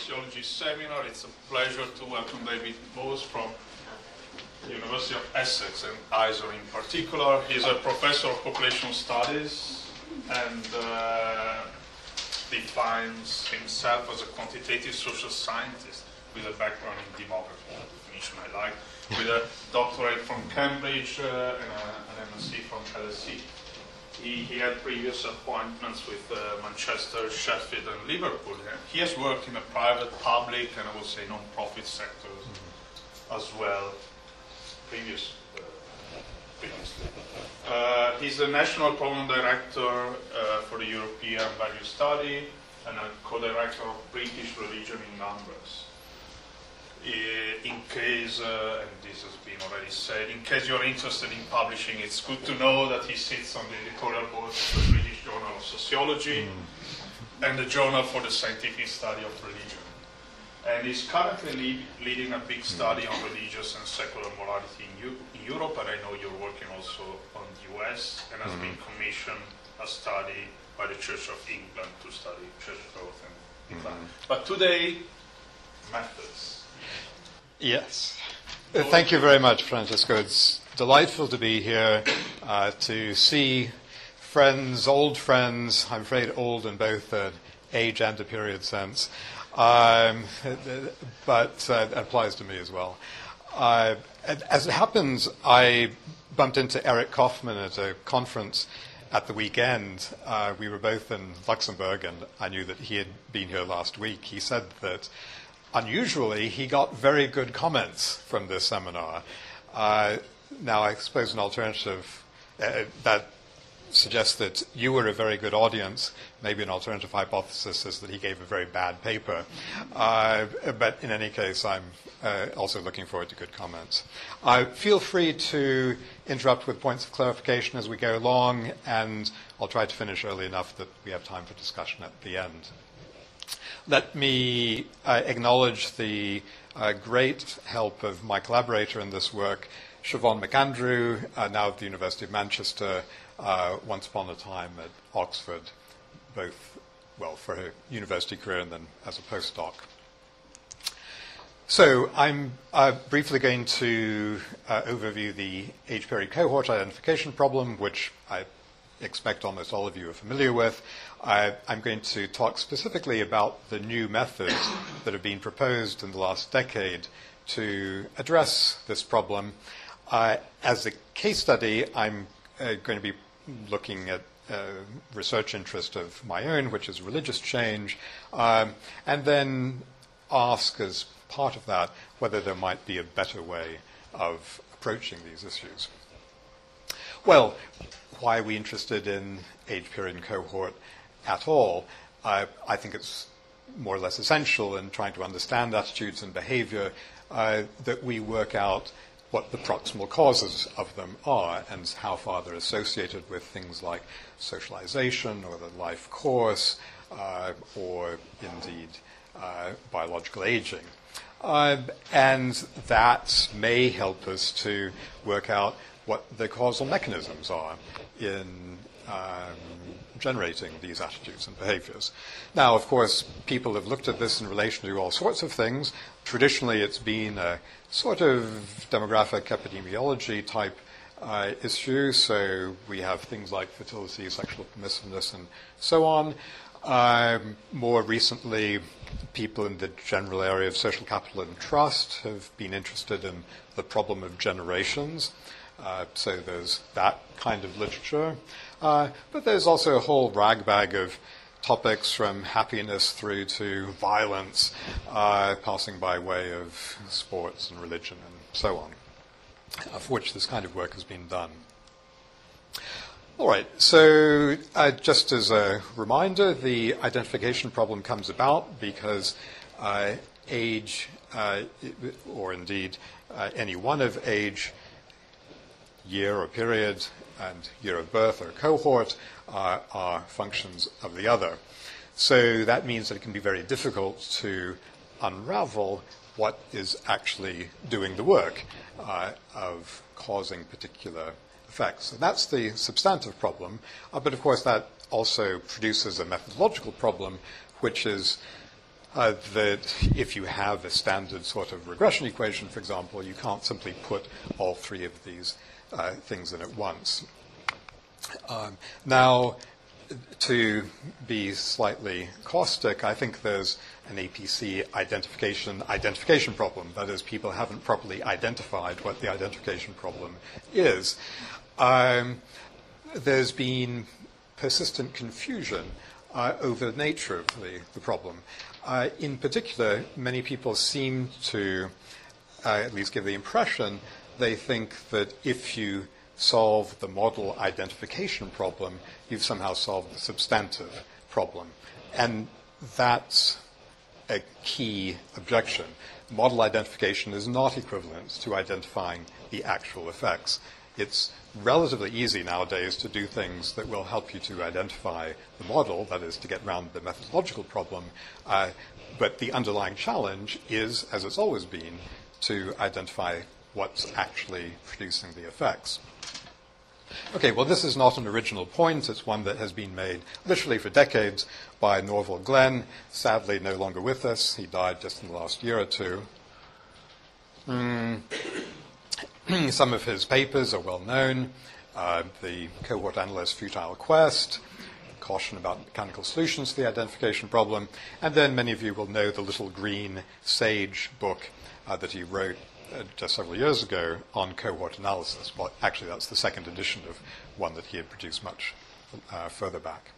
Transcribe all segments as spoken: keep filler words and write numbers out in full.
Sociology seminar. It's a pleasure to welcome David Bose from the University of Essex and I S O R in particular. He's a professor of population studies and uh, defines himself as a quantitative social scientist with a background in demography, a definition I like, with a doctorate from Cambridge uh, and a, an M S c from L S E. He, he had previous appointments with uh, Manchester, Sheffield, and Liverpool. He has worked in the private, public, and I would say non-profit sectors mm-hmm. as well, previous, uh, previously. Uh, he's the National Program Director uh, for the European Value Study and a co-director of British Religion in Numbers. In case, uh, and this has been already said, in case you're interested in publishing, it's good to know that he sits on the editorial board of the British Journal of Sociology mm. and the Journal for the Scientific Study of Religion. And he's currently lead, leading a big study on religious and secular morality in, U- in Europe, and I know you're working also on the U S, and has mm. been commissioned a study by the Church of England to study church growth and decline. Mm. But today, methods. Yes. Uh, thank you very much, Francesco. It's delightful to be here uh, to see friends, old friends, I'm afraid old in both uh, age and a period sense, um, but uh, that applies to me as well. Uh, as it happens, I bumped into Eric Kaufmann at a conference at the weekend. Uh, we were both in Luxembourg, and I knew that he had been here last week. He said that unusually, he got very good comments from this seminar. Uh, now, I suppose an alternative uh, that suggests that you were a very good audience. Maybe an alternative hypothesis is that he gave a very bad paper. Uh, but in any case, I'm uh, also looking forward to good comments. Uh, feel free to interrupt with points of clarification as we go along, and I'll try to finish early enough that we have time for discussion at the end. Let me uh, acknowledge the uh, great help of my collaborator in this work, Siobhan McAndrew, uh, now at the University of Manchester, uh, once upon a time at Oxford, both, well, for her university career and then as a postdoc. So I'm uh, briefly going to uh, overview the age period cohort identification problem, which I expect almost all of you are familiar with. I, I'm going to talk specifically about the new methods that have been proposed in the last decade to address this problem. Uh, as a case study, I'm uh, going to be looking at a research interest of my own, which is religious change, um, and then ask as part of that whether there might be a better way of approaching these issues. Well, why are we interested in age period and cohort at all? Uh, I think it's more or less essential in trying to understand attitudes and behavior uh, that we work out what the proximal causes of them are and how far they're associated with things like socialization or the life course uh, or indeed uh, biological aging. Uh, and that may help us to work out what the causal mechanisms are in um, generating these attitudes and behaviors. Now, of course, people have looked at this in relation to all sorts of things. Traditionally, it's been a sort of demographic epidemiology type uh, issue, so we have things like fertility, sexual permissiveness, and so on. Um, more recently, people in the general area of social capital and trust have been interested in the problem of generations. Uh, so there's that kind of literature. Uh, but there's also a whole ragbag of topics from happiness through to violence, uh, passing by way of sports and religion and so on, uh, for which this kind of work has been done. All right, so uh, just as a reminder, the identification problem comes about because uh, age, uh, or indeed uh, any one of age, year or period, and year of birth or cohort uh, are functions of the other. So that means that it can be very difficult to unravel what is actually doing the work uh, of causing particular effects. So that's the substantive problem. Uh, but of course, that also produces a methodological problem, which is uh, that if you have a standard sort of regression equation, for example, you can't simply put all three of these uh, things in at once. Um, now, to be slightly caustic, I think there's an A P C identification identification problem. That is, people haven't properly identified what the identification problem is. Um, there's been persistent confusion uh, over the nature of the, the problem. Uh, in particular, many people seem to uh, at least give the impression they think that if you solve the model identification problem, you've somehow solved the substantive problem. And that's a key objection. Model identification is not equivalent to identifying the actual effects. It's relatively easy nowadays to do things that will help you to identify the model, that is, to get around the methodological problem. Uh, but the underlying challenge is, as it's always been, to identify what's actually producing the effects. Okay, well, this is not an original point. It's one that has been made literally for decades by Norval Glenn, sadly no longer with us. He died just in the last year or two. Mm. Some of his papers are well known. Uh, the cohort analyst futile quest, caution about mechanical solutions to the identification problem, and then many of you will know the little green sage book uh, that he wrote Uh, just several years ago on cohort analysis. Well, actually, that's the second edition of one that he had produced much uh, further back.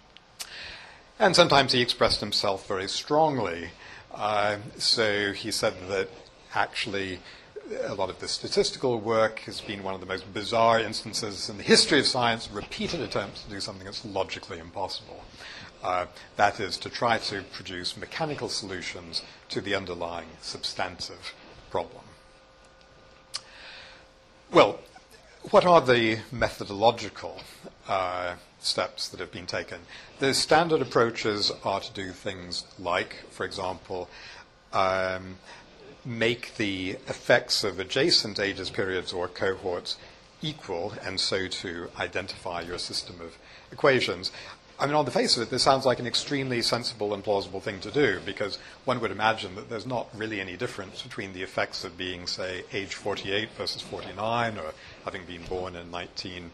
And sometimes he expressed himself very strongly. Uh, so he said that actually a lot of the statistical work has been one of the most bizarre instances in the history of science, repeated attempts to do something that's logically impossible. Uh, that is, to try to produce mechanical solutions to the underlying substantive problem. Well, what are the methodological uh, steps that have been taken? The standard approaches are to do things like, for example, um, make the effects of adjacent ages, periods, or cohorts equal, and so to identify your system of equations. I mean, on the face of it, this sounds like an extremely sensible and plausible thing to do, because one would imagine that there's not really any difference between the effects of being, say, age forty-eight versus forty-nine, or having been born in nineteen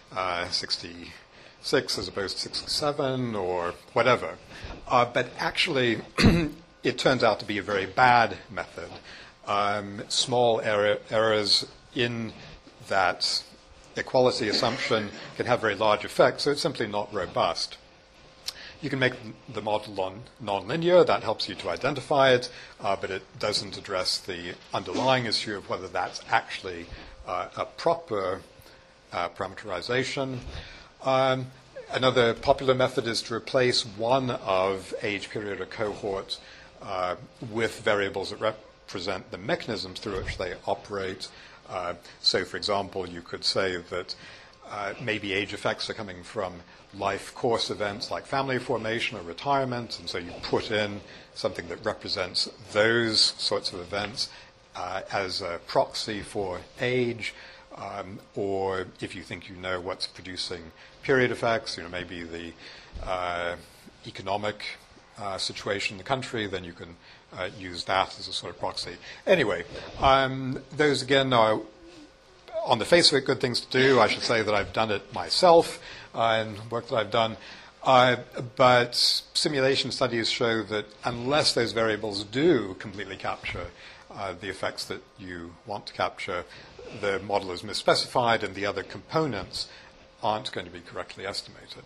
sixty-six as opposed to sixty-seven, or whatever. Uh, but actually, it turns out to be a very bad method. Um, small error, errors in that equality assumption can have very large effects, so it's simply not robust. You can make the model non- nonlinear. That helps you to identify it, uh, but it doesn't address the underlying issue of whether that's actually uh, a proper uh, parameterization. Um, another popular method is to replace one of age, period, or cohort uh, with variables that represent the mechanisms through which they operate. Uh, so, for example, you could say that uh, maybe age effects are coming from life course events like family formation or retirement, and so you put in something that represents those sorts of events uh, as a proxy for age, um, or if you think you know what's producing period effects, you know, maybe the uh, economic uh, situation in the country, then you can Uh, use that as a sort of proxy. Anyway, um, those again are, on the face of it, good things to do. I should say that I've done it myself uh, in work that I've done. Uh, but simulation studies show that unless those variables do completely capture uh, the effects that you want to capture, the model is misspecified and the other components aren't going to be correctly estimated.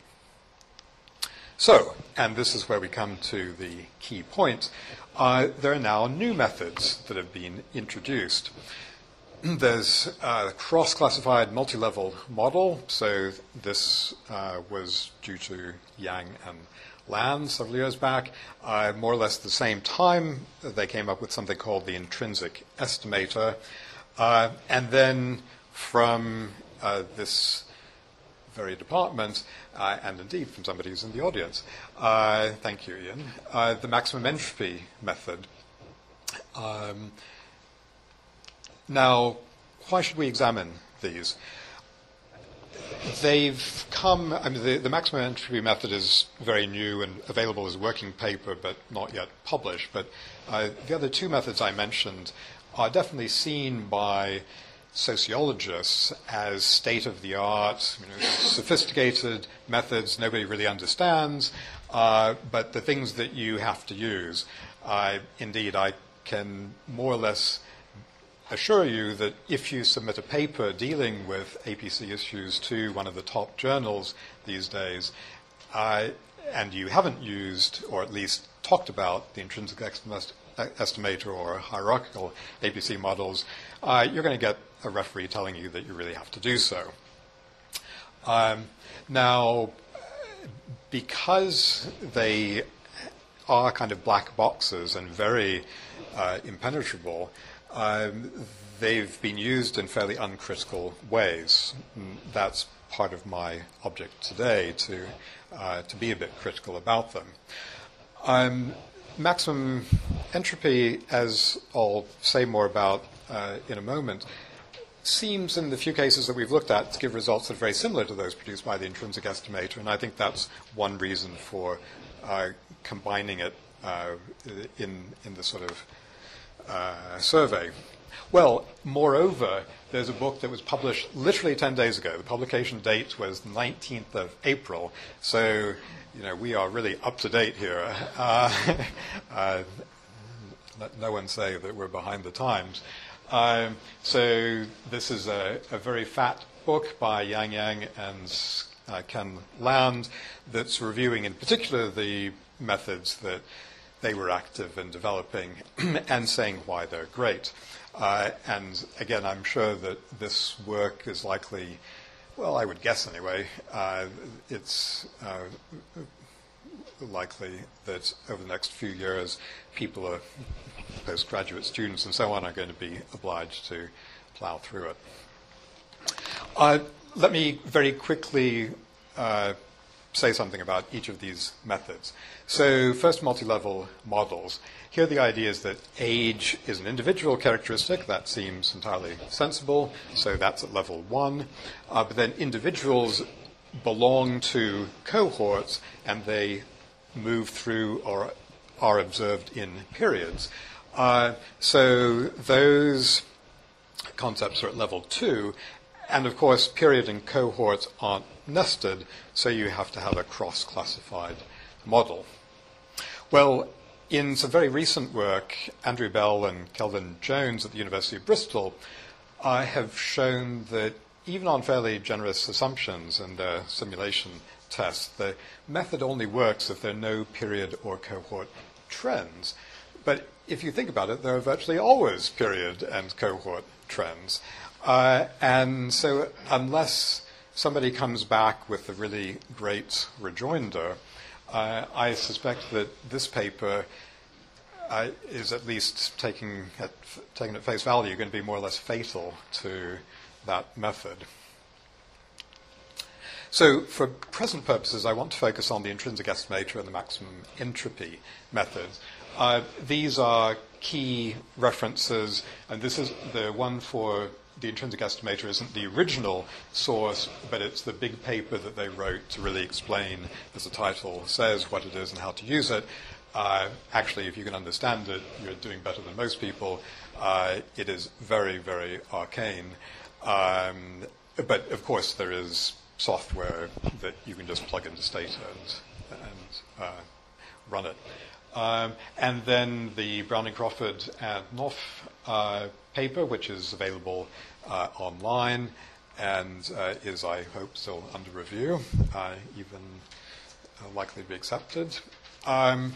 So, and this is where we come to the key point, uh, there are now new methods that have been introduced. There's a cross-classified multi-level model, so this uh, was due to Yang and Lan several years back. Uh, more or less at the same time, they came up with something called the intrinsic estimator. Uh, and then from uh, this very department, uh, and indeed from somebody who's in the audience. Uh, thank you, Ian. Uh, the maximum entropy method. Um, now, why should we examine these? they've come, I mean, the, the maximum entropy method is very new and available as a working paper, but not yet published. But uh, the other two methods I mentioned are definitely seen by sociologists as state-of-the-art, you know, sophisticated methods nobody really understands, uh, but the things that you have to use. Uh, indeed, I can more or less assure you that if you submit a paper dealing with A P C issues to one of the top journals these days, uh, and you haven't used, or at least talked about, the intrinsic estimate, estimator or hierarchical A P C models, uh, you're going to get a referee telling you that you really have to do so. Um, now, because they are kind of black boxes and very uh, impenetrable, um, they've been used in fairly uncritical ways. That's part of my object today, to uh, to be a bit critical about them. Um, maximum entropy, as I'll say more about uh, in a moment, seems in the few cases that we've looked at to give results that are very similar to those produced by the intrinsic estimator, and I think that's one reason for uh, combining it uh, in, in the sort of uh, survey. Well, moreover, there's a book that was published literally ten days ago. The publication date was the nineteenth of April, so you know we are really up to date here. Uh, uh, let no one say that we're behind the times. Um, so this is a, a very fat book by Yang Yang and uh, Ken Land that's reviewing in particular the methods that they were active in developing and saying why they're great. Uh, and again, I'm sure that this work is likely, well, I would guess anyway, uh, it's uh, likely that over the next few years, people are, postgraduate students and so on, are going to be obliged to plow through it. Uh, let me very quickly uh, say something about each of these methods. So first, multi-level models. Here the idea is that age is an individual characteristic. That seems entirely sensible. So that's at level one. Uh, but then individuals belong to cohorts, and they move through or are observed in periods. Uh, so those concepts are at level two. And of course, period and cohort aren't nested, so you have to have a cross-classified model. Well, in some very recent work, Andrew Bell and Kelvin Jones at the University of Bristol uh, have shown that even on fairly generous assumptions in their simulation tests, the method only works if there are no period or cohort trends. But if you think about it, there are virtually always period and cohort trends. Uh, and so unless somebody comes back with a really great rejoinder, uh, I suspect that this paper uh, is at least taking at, taken at face value going to be more or less fatal to that method. So for present purposes, I want to focus on the intrinsic estimator and the maximum entropy methods. Uh, these are key references, and this is the one for the intrinsic estimator isn't the original source, but it's the big paper that they wrote to really explain, as the title says, what it is and how to use it. Uh, actually, if you can understand it, you're doing better than most people. Uh, it is very, very arcane. Um, but, of course, there is software that you can just plug into Stata and, and uh, run it. Um, and then the Browning Crawford and Knopf uh, paper, which is available uh, online and uh, is, I hope, still under review, uh, even uh, likely to be accepted. Um,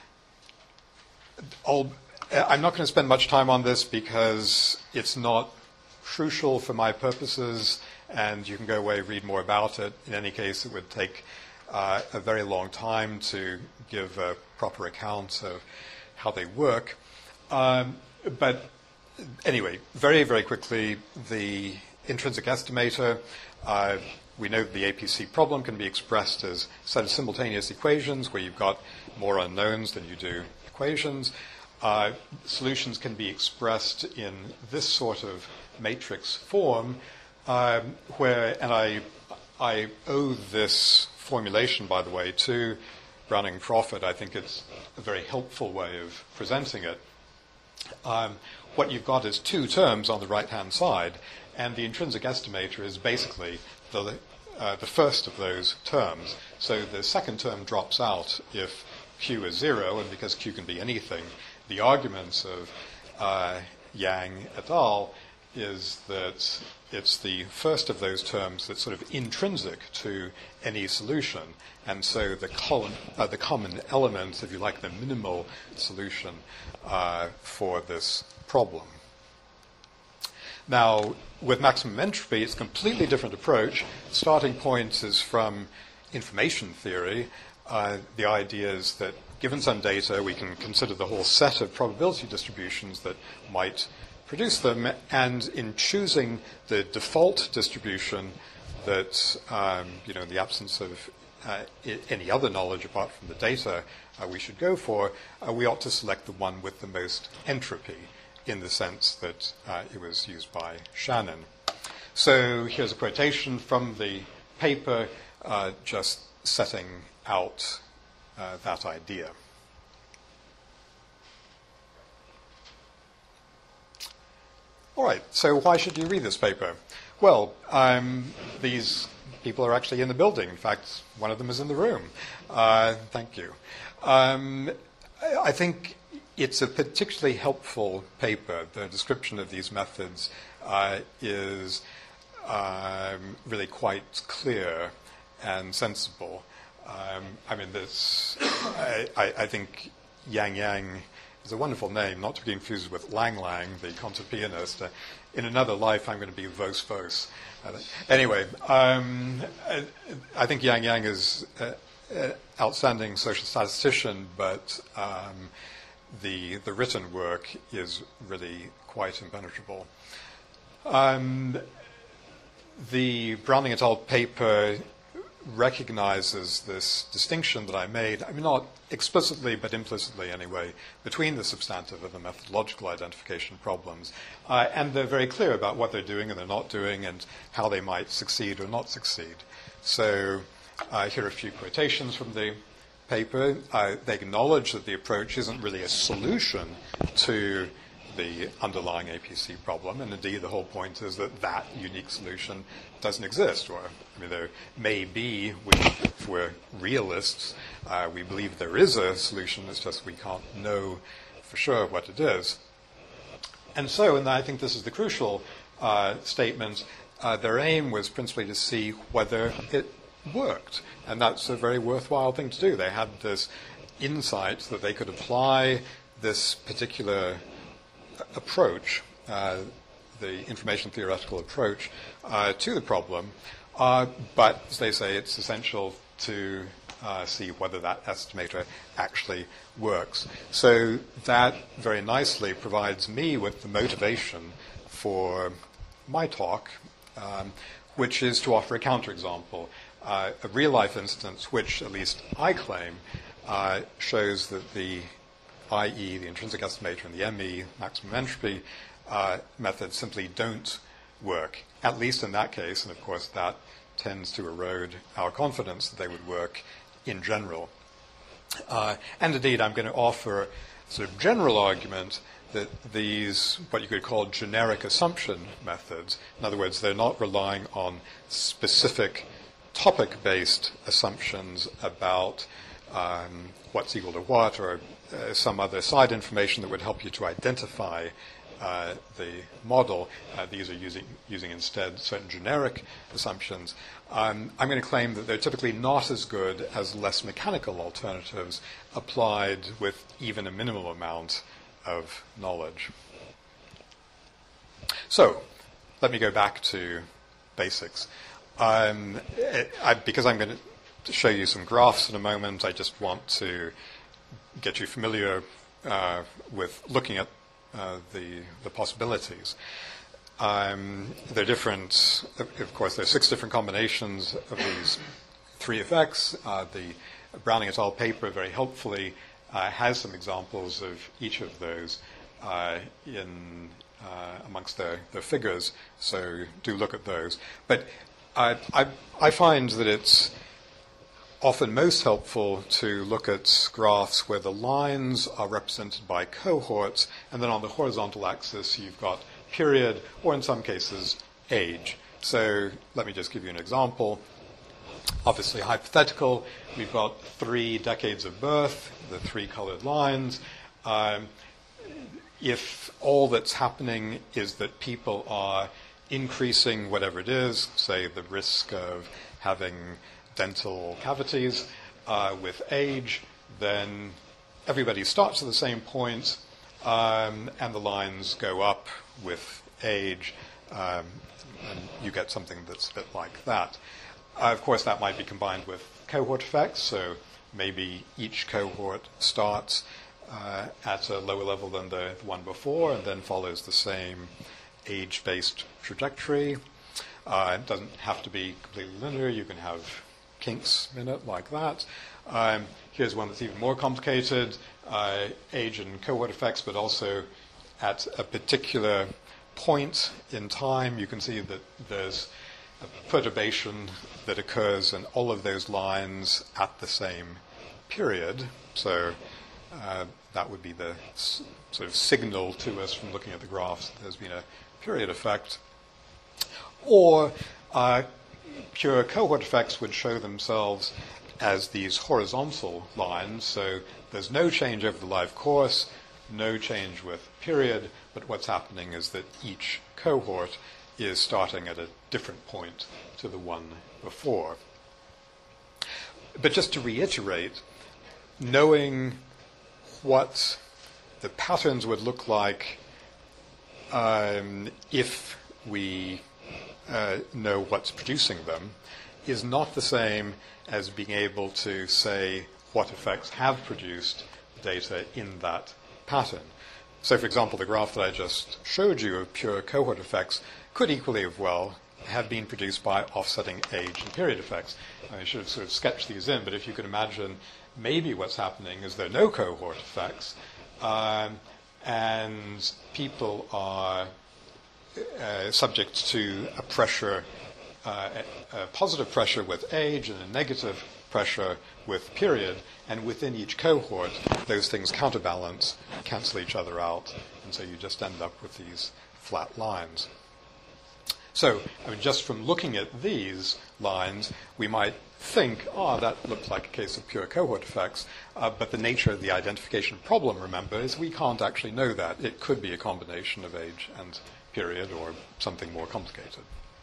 I'll, I'm not going to spend much time on this because it's not crucial for my purposes, and you can go away and read more about it. In any case, it would take uh, a very long time to give a proper account of how they work. Um, but anyway, very, very quickly, the intrinsic estimator, uh, we know that the A P C problem can be expressed as a set of simultaneous equations where you've got more unknowns than you do equations. Uh, solutions can be expressed in this sort of matrix form um, where, and I, I owe this formulation, by the way, to Browning and Crawford. I think it's a very helpful way of presenting it. Um, what you've got is two terms on the right-hand side, and the intrinsic estimator is basically the, uh, the first of those terms. So the second term drops out if Q is zero, and because Q can be anything, the arguments of uh, Yang et al. Is that it's the first of those terms that's sort of intrinsic to any solution. And so the, col- uh, the common element, if you like, the minimal solution uh, for this problem. Now, with maximum entropy, it's a completely different approach. Starting point is from information theory. Uh, the idea is that given some data, we can consider the whole set of probability distributions that might produce them, and in choosing the default distribution that, um, you know, in the absence of uh, I- any other knowledge apart from the data uh, we should go for, uh, we ought to select the one with the most entropy, in the sense that uh, it was used by Shannon. So here's a quotation from the paper, uh, just setting out uh, that idea. All right, so why should you read this paper? Well, um, these people are actually in the building. In fact, one of them is in the room. Uh, thank you. Um, I think it's a particularly helpful paper. The description of these methods uh, is um, really quite clear and sensible. Um, I mean, this, I, I, I think Yang Yang is a wonderful name, not to be confused with Lang Lang, the concert pianist. Uh, in another life, I'm going to be Vos Vos. Uh, anyway, um, I, I think Yang Yang is an outstanding social statistician, but um, the the written work is really quite impenetrable. Um, the Browning et al. Paper recognizes this distinction that I made, I mean, not explicitly, but implicitly anyway, between the substantive and the methodological identification problems. Uh, and they're very clear about what they're doing and they're not doing and how they might succeed or not succeed. So uh, here are a few quotations from the paper. Uh, they acknowledge that the approach isn't really a solution to the underlying A P C problem, and indeed the whole point is that that unique solution doesn't exist. Or, I mean, there may be, we, if we're realists, uh, we believe there is a solution, it's just we can't know for sure what it is. And so, and I think this is the crucial uh, statement, uh, their aim was principally to see whether it worked, and that's a very worthwhile thing to do. They had this insight that they could apply this particular approach, uh, the information theoretical approach, uh, to the problem, uh, but as they say, it's essential to uh, see whether that estimator actually works. So that very nicely provides me with the motivation for my talk, um, which is to offer a counterexample, uh, a real-life instance which, at least I claim, uh, shows that the that is the intrinsic estimator and the M E, maximum entropy, uh, methods simply don't work, at least in that case, and of course that tends to erode our confidence that they would work in general. Uh, and indeed, I'm going to offer a sort of general argument that these, what you could call generic assumption methods, in other words, they're not relying on specific topic-based assumptions about um, what's equal to what, or Uh, some other side information that would help you to identify uh, the model. Uh, these are using, using instead certain generic assumptions. Um, I'm going to claim that they're typically not as good as less mechanical alternatives applied with even a minimal amount of knowledge. So, let me go back to basics. Um, it, I, because I'm going to show you some graphs in a moment, I just want to get you familiar uh, with looking at uh, the, the possibilities. Um, there are different, of course, there are six different combinations of these three effects. Uh, the Browning et al. Paper very helpfully uh, has some examples of each of those uh, in, uh, amongst their, their figures, so do look at those. But I, I, I find that it's often most helpful to look at graphs where the lines are represented by cohorts, and then on the horizontal axis you've got period, or in some cases, age. So let me just give you an example. Obviously hypothetical. We've got three decades of birth, the three colored lines. Um, if all that's happening is that people are increasing whatever it is, say the risk of having dental cavities uh, with age, then everybody starts at the same point, um, and the lines go up with age, um, and you get something that's a bit like that. Uh, of course, that might be combined with cohort effects, so maybe each cohort starts uh, at a lower level than the one before and then follows the same age-based trajectory. Uh, it doesn't have to be completely linear. You can have kinks in it like that. Um, here's one that's even more complicated, uh, age and cohort effects, but also at a particular point in time, you can see that there's a perturbation that occurs in all of those lines at the same period. So uh, that would be the s- sort of signal to us from looking at the graphs that there's been a period effect. Or uh, pure cohort effects would show themselves as these horizontal lines. So there's no change over the life course, no change with period, but what's happening is that each cohort is starting at a different point to the one before. But just to reiterate, knowing what the patterns would look like um, if we uh, know what's producing them is not the same as being able to say what effects have produced data in that pattern. So, for example, the graph that I just showed you of pure cohort effects could equally have well have been produced by offsetting age and period effects. I should have sort of sketched these in, but if you could imagine, maybe what's happening is there are no cohort effects, um, and people are uh, subject to a pressure, uh, a, a positive pressure with age and a negative pressure with period, and within each cohort, those things counterbalance, cancel each other out, and so you just end up with these flat lines. So, I mean, just from looking at these lines, we might think, oh, that looks like a case of pure cohort effects, uh, but the nature of the identification problem, remember, is we can't actually know that. It could be a combination of age and period or something more complicated.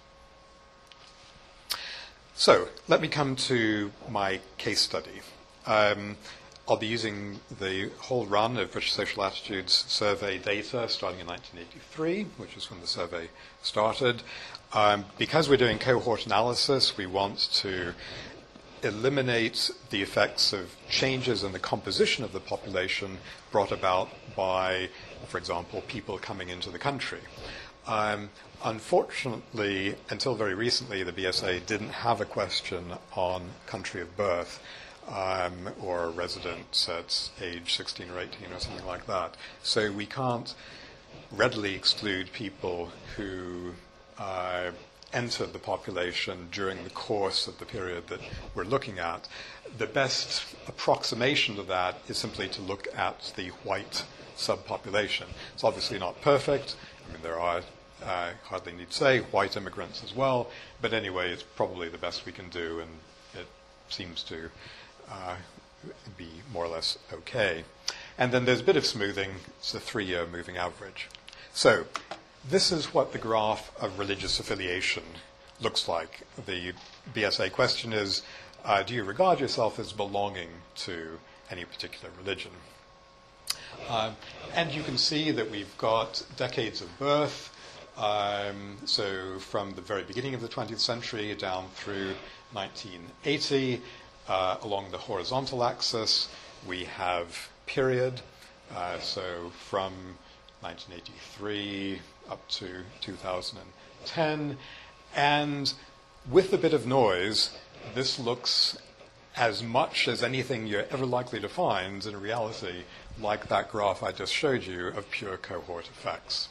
So, let me come to my case study. Um, I'll be using the whole run of British Social Attitudes survey data starting in nineteen eighty-three, which is when the survey started. Um, because we're doing cohort analysis, we want to eliminate the effects of changes in the composition of the population brought about by, for example, people coming into the country. Um, unfortunately, until very recently, the B S A didn't have a question on country of birth. Um, or residents at age sixteen or eighteen or something like that. So we can't readily exclude people who uh, entered the population during the course of the period that we're looking at. The best approximation to that is simply to look at the white subpopulation. It's obviously not perfect. I mean, there are, I uh, hardly need to say, white immigrants as well. But anyway, it's probably the best we can do, and it seems to Uh, be more or less okay. And then there's a bit of smoothing. It's a three-year moving average. So this is what the graph of religious affiliation looks like. The B S A question is, uh, do you regard yourself as belonging to any particular religion? Um, and you can see that we've got decades of birth. Um, so from the very beginning of the twentieth century down through nineteen eighty, Uh, along the horizontal axis, we have period, uh, so from nineteen eighty-three up to two thousand ten. And with a bit of noise, this looks as much as anything you're ever likely to find in reality like that graph I just showed you of pure cohort effects.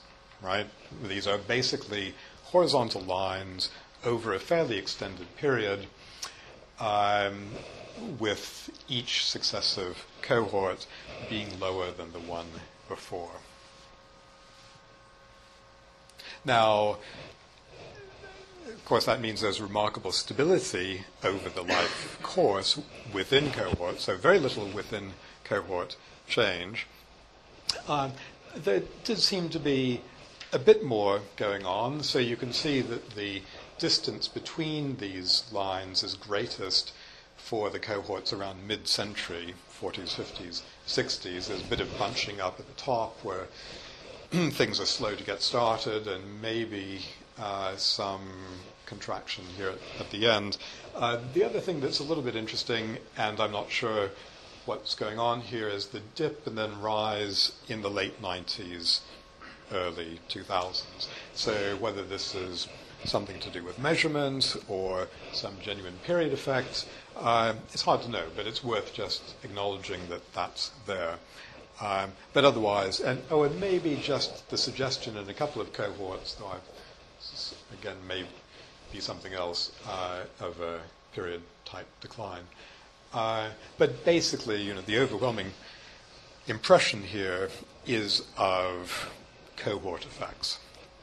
right? These are basically horizontal lines over a fairly extended period, um, with each successive cohort being lower than the one before. Now, of course, that means there's remarkable stability over the life course within cohorts, so very little within cohort change. Um, there did seem to be a bit more going on, so you can see that the distance between these lines is greatest for the cohorts around mid-century, forties, fifties, sixties. There's a bit of bunching up at the top where things are slow to get started, and maybe uh, some contraction here at, at the end. Uh, the other thing that's a little bit interesting, and I'm not sure what's going on here, is the dip and then rise in the late nineties, early two thousands. So whether this is something to do with measurement or some genuine period effect, uh, it's hard to know, but it's worth just acknowledging that that's there. Um, but otherwise, and oh, and maybe just the suggestion in a couple of cohorts, though I've, again, may be something else, uh, of a period type decline. Uh, but basically, you know, the overwhelming impression here is of cohort effects.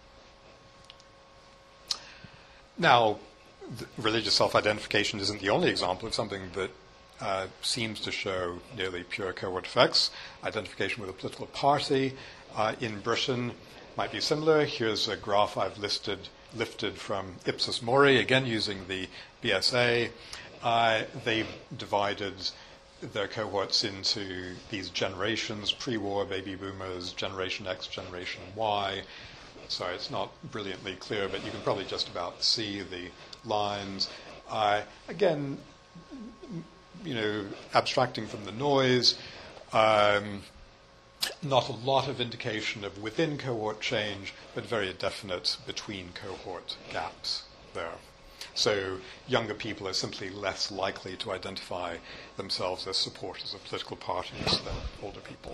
Now, religious self-identification isn't the only example of something that uh, seems to show nearly pure cohort effects. Identification with a political party uh, in Britain might be similar. Here's a graph I've listed, lifted from Ipsos Mori, again using the B S A. Uh, they've divided their cohorts into these generations: pre-war baby boomers, Generation X, Generation Y. Sorry, it's not brilliantly clear, but you can probably just about see the lines. Uh, again, you know, abstracting from the noise, um, not a lot of indication of within cohort change, but very definite between cohort gaps there. So younger people are simply less likely to identify themselves as supporters of political parties than older people.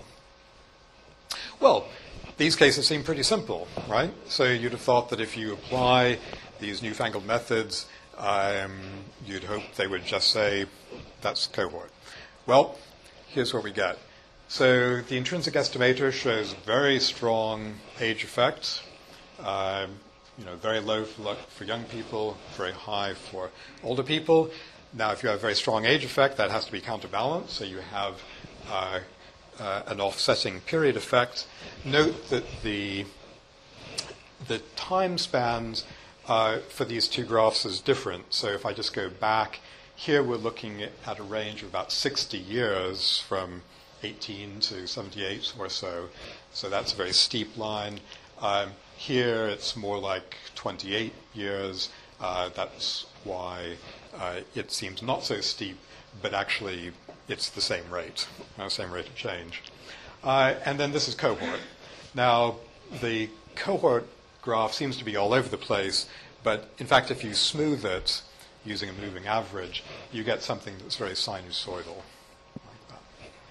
Well, these cases seem pretty simple, right? So you'd have thought that if you apply these newfangled methods, um, you'd hope they would just say, that's the cohort. Well, here's what we get. So the intrinsic estimator shows very strong age effect, um, you know, very low for, for young people, very high for older people. Now, if you have a very strong age effect, that has to be counterbalanced, so you have uh, uh, an offsetting period effect. Note that the, the time spans uh, for these two graphs is different. So if I just go back, here we're looking at a range of about sixty years from eighteen to seventy-eight or so. So that's a very steep line. Um, here it's more like twenty-eight years. Uh, that's why uh, it seems not so steep, but actually it's the same rate, uh, same rate of change. Uh, and then this is cohort. Now, the cohort graph seems to be all over the place, but in fact, if you smooth it using a moving average, you get something that's very sinusoidal. Like that.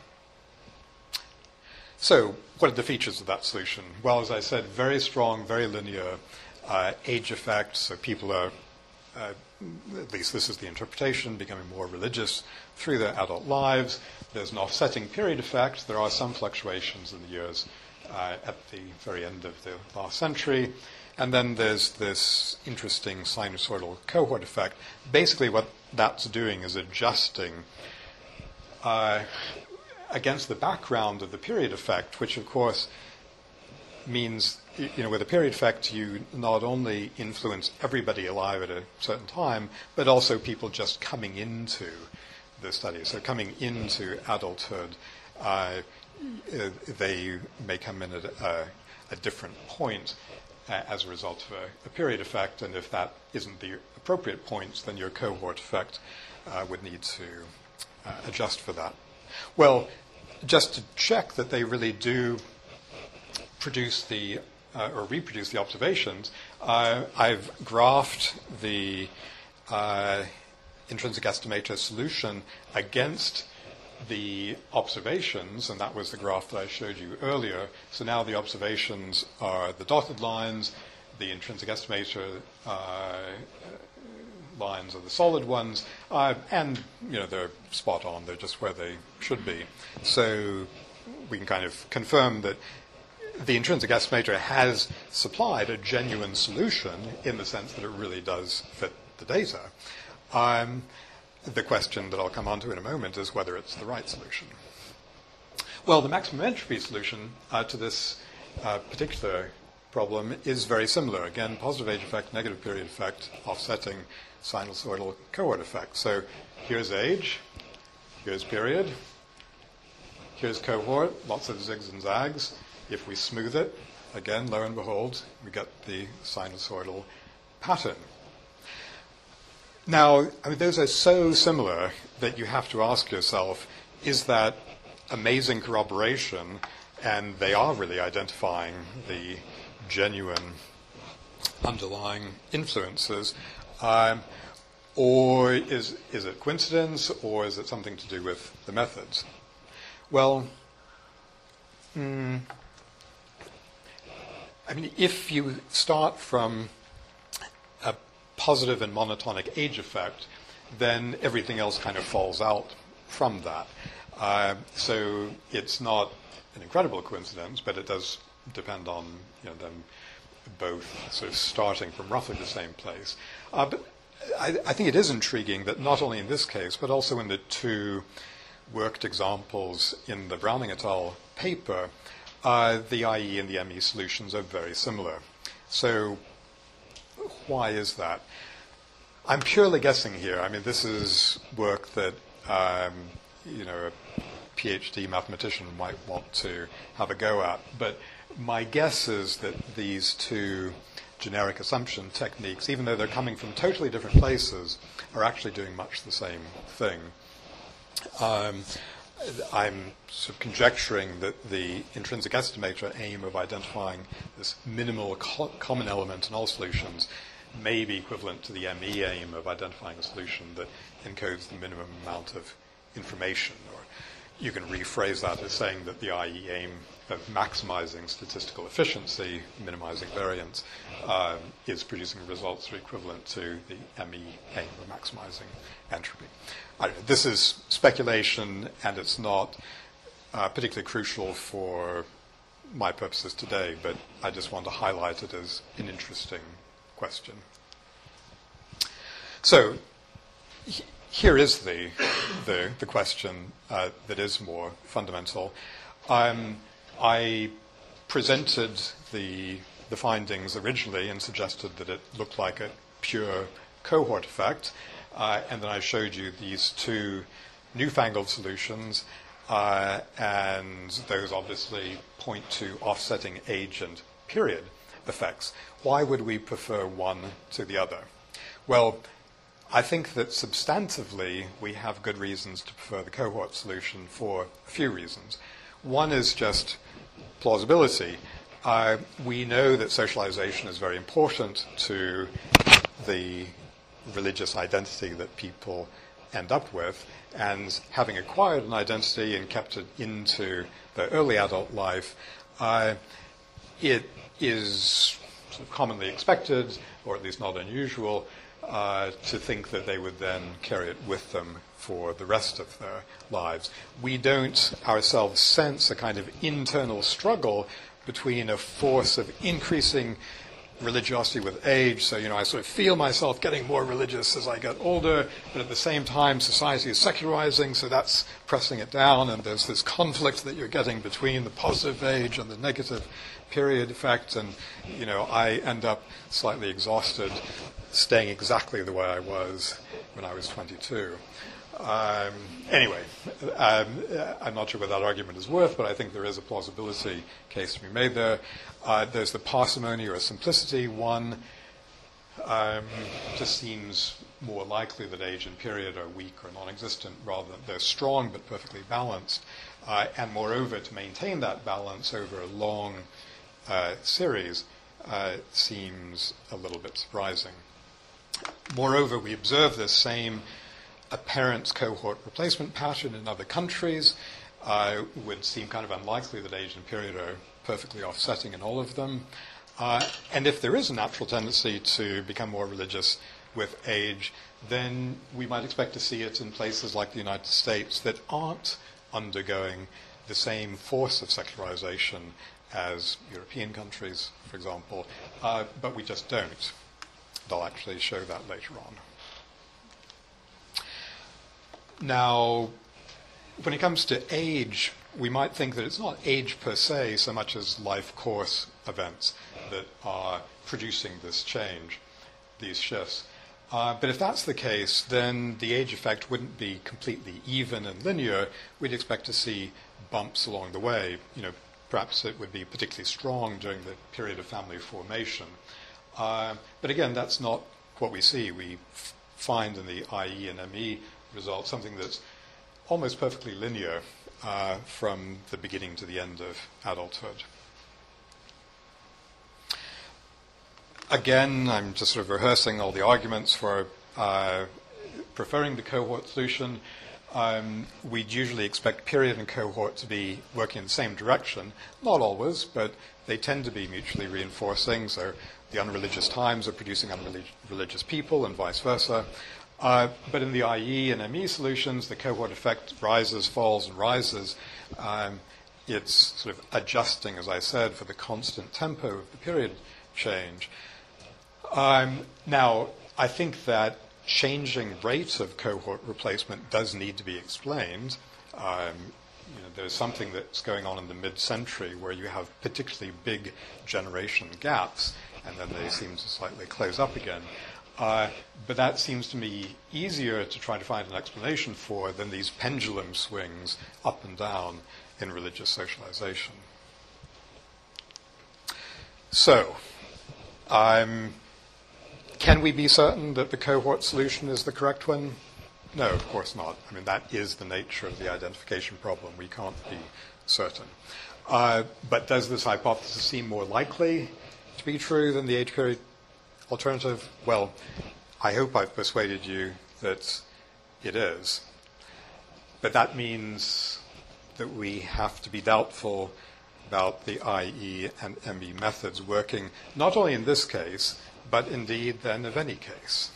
So, what are the features of that solution? Well, as I said, very strong, very linear uh, age effect, so people are, uh, at least this is the interpretation, becoming more religious through their adult lives. There's an offsetting period effect. There are some fluctuations in the years uh, at the very end of the last century. And then there's this interesting sinusoidal cohort effect. Basically what that's doing is adjusting uh, against the background of the period effect, which of course means, you know, with a period effect, you not only influence everybody alive at a certain time, but also people just coming into the study. So coming into adulthood, uh, they may come in at a, a different point uh, as a result of a, a period effect, and if that isn't the appropriate point, then your cohort effect uh, would need to uh, adjust for that. Well, just to check that they really do produce the uh, or reproduce the observations, uh, I've graphed the uh, intrinsic estimator solution against the observations, and that was the graph that I showed you earlier. So now the observations are the dotted lines, the intrinsic estimator uh, lines are the solid ones, uh, and you know they're spot on. They're just where they should be. So we can kind of confirm that the intrinsic estimator has supplied a genuine solution in the sense that it really does fit the data. Um, the question that I'll come on to in a moment is whether it's the right solution. Well, the maximum entropy solution uh, to this uh, particular problem is very similar. Again, positive age effect, negative period effect, offsetting sinusoidal cohort effect. So here's age, here's period, here's cohort, lots of zigs and zags. If we smooth it, again, lo and behold, we get the sinusoidal pattern. Now, I mean, those are so similar that you have to ask yourself, is that amazing corroboration, and they are really identifying the genuine underlying influences, um, or is, is it coincidence, or is it something to do with the methods? Well, mm, I mean, if you start from a positive and monotonic age effect, then everything else kind of falls out from that. Uh, so it's not an incredible coincidence, but it does depend on you know, them both sort of starting from roughly the same place. Uh, but I, I think it is intriguing that not only in this case, but also in the two worked examples in the Browning et al. Paper, uh, the I E and the M E solutions are very similar. So why is that? I'm purely guessing here. I mean, this is work that um, you know a PhD mathematician might want to have a go at, but my guess is that these two generic assumption techniques, even though they're coming from totally different places, are actually doing much the same thing. Um, I'm sort of conjecturing that the intrinsic estimator aim of identifying this minimal co- common element in all solutions may be equivalent to the M E aim of identifying a solution that encodes the minimum amount of information. Or you can rephrase that as saying that the I E aim of maximizing statistical efficiency, minimizing variance, um, is producing results that are equivalent to the M E aim of maximizing entropy. I don't know, this is speculation, and it's not uh, particularly crucial for my purposes today, but I just want to highlight it as an interesting question. So he, here is the, the, the question uh, that is more fundamental. Um, I presented the, the findings originally and suggested that it looked like a pure cohort effect, uh, and then I showed you these two newfangled solutions, uh, and those obviously point to offsetting age and period effects. Why would we prefer one to the other? Well, I think that substantively we have good reasons to prefer the cohort solution for a few reasons. One is just plausibility. Uh, we know that socialization is very important to the religious identity that people end up with, and having acquired an identity and kept it into their early adult life, uh, it is sort of commonly expected, or at least not unusual, uh, to think that they would then carry it with them for the rest of their lives. We don't ourselves sense a kind of internal struggle between a force of increasing religiosity with age. So, you know, I sort of feel myself getting more religious as I get older, but at the same time, society is secularizing, so that's pressing it down, and there's this conflict that you're getting between the positive age and the negative period effect, and, you know, I end up slightly exhausted, staying exactly the way I was when I was twenty-two. Um, anyway, um, I'm not sure what that argument is worth, but I think there is a plausibility case to be made there. Uh, there's the parsimony or simplicity one. Um, just seems more likely that age and period are weak or non-existent rather than they're strong but perfectly balanced. Uh, and moreover, to maintain that balance over a long uh, series uh, seems a little bit surprising. Moreover, we observe this same apparent cohort replacement pattern in other countries. Uh, would seem kind of unlikely that age and period are perfectly offsetting in all of them. Uh, and if there is a natural tendency to become more religious with age, then we might expect to see it in places like the United States that aren't undergoing the same force of secularization as European countries, for example, uh, but we just don't. They'll actually show that later on. Now, when it comes to age, we might think that it's not age per se so much as life course events that are producing this change, these shifts. Uh, but if that's the case, then the age effect wouldn't be completely even and linear. We'd expect to see bumps along the way. You know, perhaps it would be particularly strong during the period of family formation. Uh, but again, that's not what we see. We f- find in the I E and M E results something that's almost perfectly linear uh, from the beginning to the end of adulthood. Again, I'm just sort of rehearsing all the arguments for uh, preferring the cohort solution. Um, we'd usually expect period and cohort to be working in the same direction. Not always, but they tend to be mutually reinforcing. So the unreligious times are producing unreligious people and vice versa. Uh, but in the I E and M E solutions, the cohort effect rises, falls, and rises. Um, it's sort of adjusting, as I said, for the constant tempo of the period change. Um, now, I think that changing rate of cohort replacement does need to be explained. Um, you know, there's something that's going on in the mid-century where you have particularly big generation gaps, and then they seem to slightly close up again. Uh, but that seems to me easier to try to find an explanation for than these pendulum swings up and down in religious socialization. So, um, can we be certain that the cohort solution is the correct one? No, of course not. I mean, that is the nature of the identification problem. We can't be certain. Uh, but does this hypothesis seem more likely to be true than the age period alternative? Well, I hope I've persuaded you that it is. But that means that we have to be doubtful about the I E and M E methods working not only in this case, but indeed then of any case.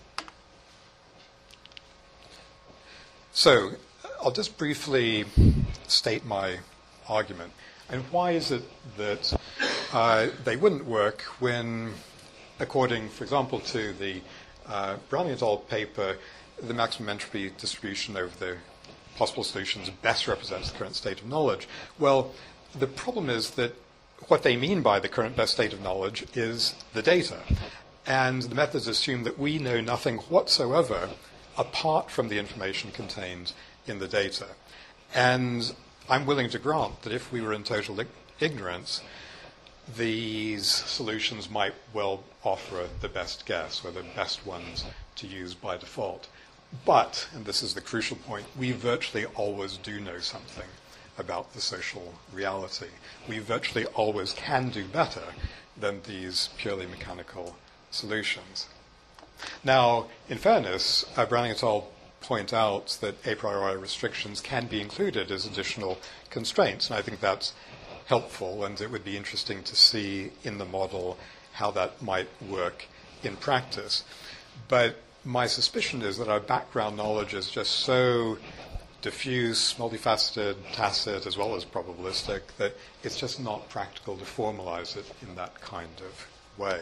So I'll just briefly state my argument. And why is it that uh, they wouldn't work when, according, for example, to the uh, Browning et al. Paper, the maximum entropy distribution over the possible solutions best represents the current state of knowledge? Well, the problem is that what they mean by the current best state of knowledge is the data. And the methods assume that we know nothing whatsoever apart from the information contained in the data. And I'm willing to grant that if we were in total ig- ignorance, these solutions might well offer the best guess, or the best ones to use by default. But, and this is the crucial point, we virtually always do know something about the social reality. We virtually always can do better than these purely mechanical solutions. Now, in fairness, uh, Browning et al. Point out that a priori restrictions can be included as additional constraints, and I think that's helpful, and it would be interesting to see in the model how that might work in practice. But my suspicion is that our background knowledge is just so diffuse, multifaceted, tacit, as well as probabilistic, that it's just not practical to formalize it in that kind of way.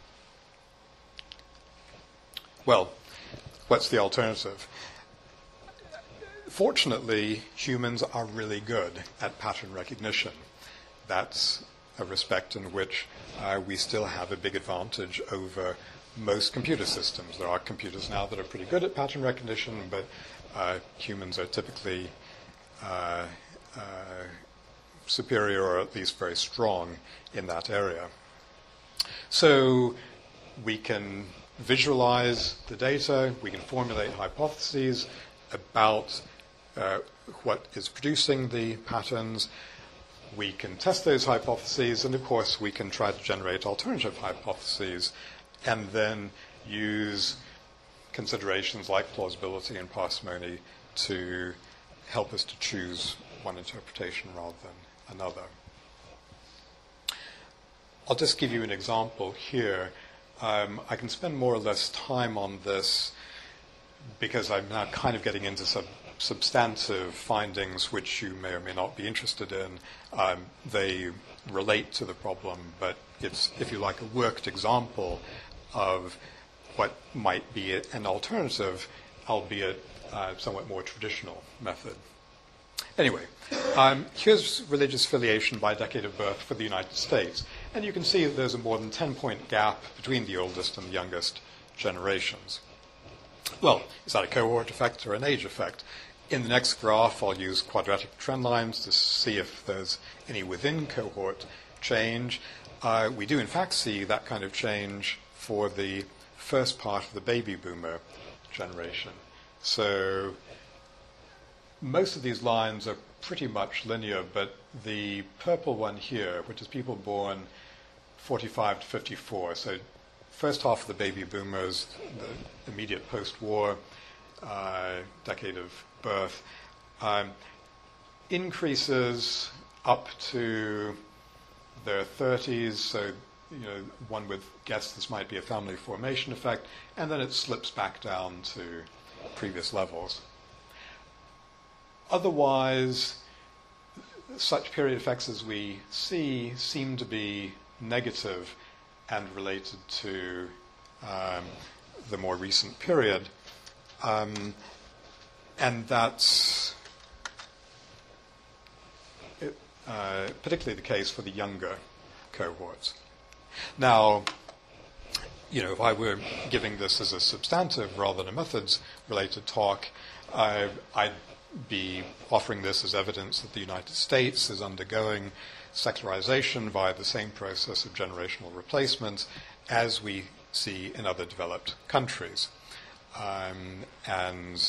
Well, what's the alternative? Fortunately, humans are really good at pattern recognition. That's a respect in which uh, we still have a big advantage over most computer systems. There are computers now that are pretty good at pattern recognition, but uh, humans are typically uh, uh, superior, or at least very strong in that area. So we can visualize the data, we can formulate hypotheses about uh, what is producing the patterns, we can test those hypotheses, and of course we can try to generate alternative hypotheses and then use considerations like plausibility and parsimony to help us to choose one interpretation rather than another. I'll just give you an example here. Um, I can spend more or less time on this because I'm now kind of getting into some substantive findings which you may or may not be interested in. Um, they relate to the problem, but it's, if you like, a worked example of what might be an alternative, albeit uh, somewhat more traditional method. Anyway, um, here's religious affiliation by decade of birth for the United States. And you can see that there's a more than ten-point gap between the oldest and the youngest generations. Well, is that a cohort effect or an age effect? In the next graph, I'll use quadratic trend lines to see if there's any within-cohort change. Uh, we do, in fact, see that kind of change for the first part of the baby boomer generation. So most of these lines are pretty much linear, but the purple one here, which is people born forty-five to fifty-four, so first half of the baby boomers, the immediate post-war uh, decade of birth, um, increases up to their thirties, so you know, one would guess this might be a family formation effect, and then it slips back down to previous levels. Otherwise, such period effects as we see seem to be negative and related to um, the more recent period. Um, and that's uh, particularly the case for the younger cohorts. Now, you know, if I were giving this as a substantive rather than a methods-related talk, uh, I'd be offering this as evidence that the United States is undergoing secularization via the same process of generational replacement as we see in other developed countries. Um, and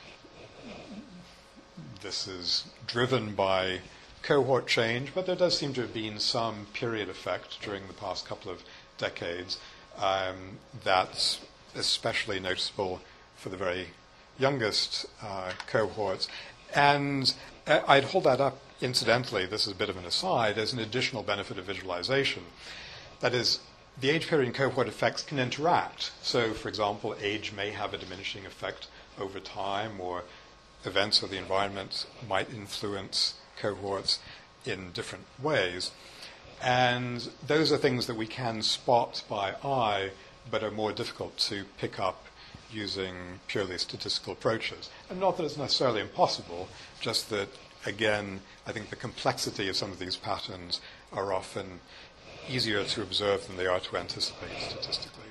this is driven by cohort change, but there does seem to have been some period effect during the past couple of decades um, that's especially noticeable for the very youngest uh, cohorts. And uh, I'd hold that up, incidentally, this is a bit of an aside, as an additional benefit of visualization. That is, the age period and cohort effects can interact. So, for example, age may have a diminishing effect over time, or events or the environment might influence cohorts in different ways. And those are things that we can spot by eye, but are more difficult to pick up using purely statistical approaches. And not that it's necessarily impossible, just that, again, I think the complexity of some of these patterns are often easier to observe than they are to anticipate statistically.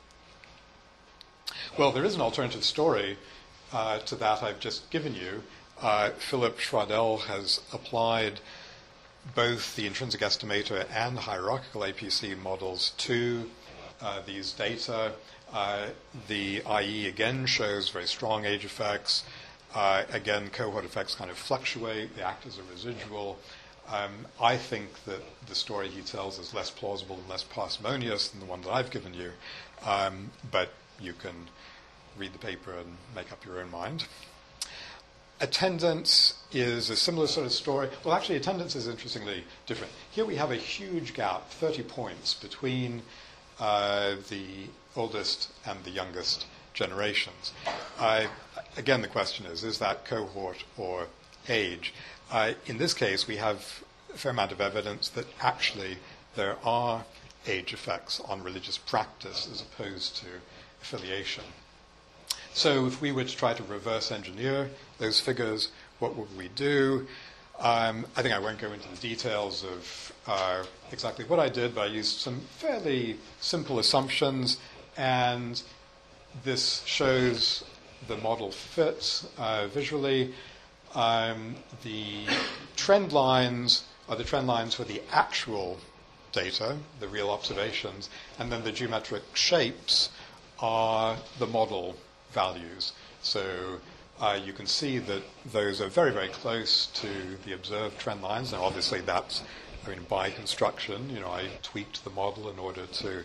Well, there is an alternative story uh, to that I've just given you. Uh, Philip Schradel has applied both the intrinsic estimator and the hierarchical A P C models to uh, these data. Uh, the I E again shows very strong age effects. Uh, again, cohort effects kind of fluctuate. They act as a residual. Um, I think that the story he tells is less plausible and less parsimonious than the one that I've given you. Um, but you can read the paper and make up your own mind. Attendance is a similar sort of story. Well, actually, attendance is interestingly different. Here we have a huge gap, thirty points, between uh, the oldest and the youngest generations. Uh, again, the question is, is that cohort or age? Uh, in this case, we have a fair amount of evidence that actually there are age effects on religious practice as opposed to affiliation. So if we were to try to reverse engineer those figures, what would we do? Um, I think I won't go into the details of uh, exactly what I did, but I used some fairly simple assumptions, and this shows the model fit uh, visually. Um, the trend lines are the trend lines for the actual data, the real observations, and then the geometric shapes are the model values. So uh, you can see that those are very, very close to the observed trend lines. Now, obviously, that's, I mean, by construction, you know, I tweaked the model in order to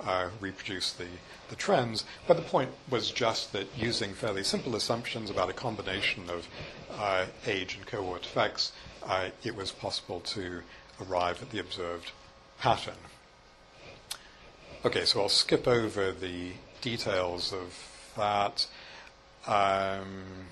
uh, reproduce the, the trends. But the point was just that using fairly simple assumptions about a combination of uh, age and cohort effects, uh, it was possible to arrive at the observed pattern. Okay, so I'll skip over the details of that. Um,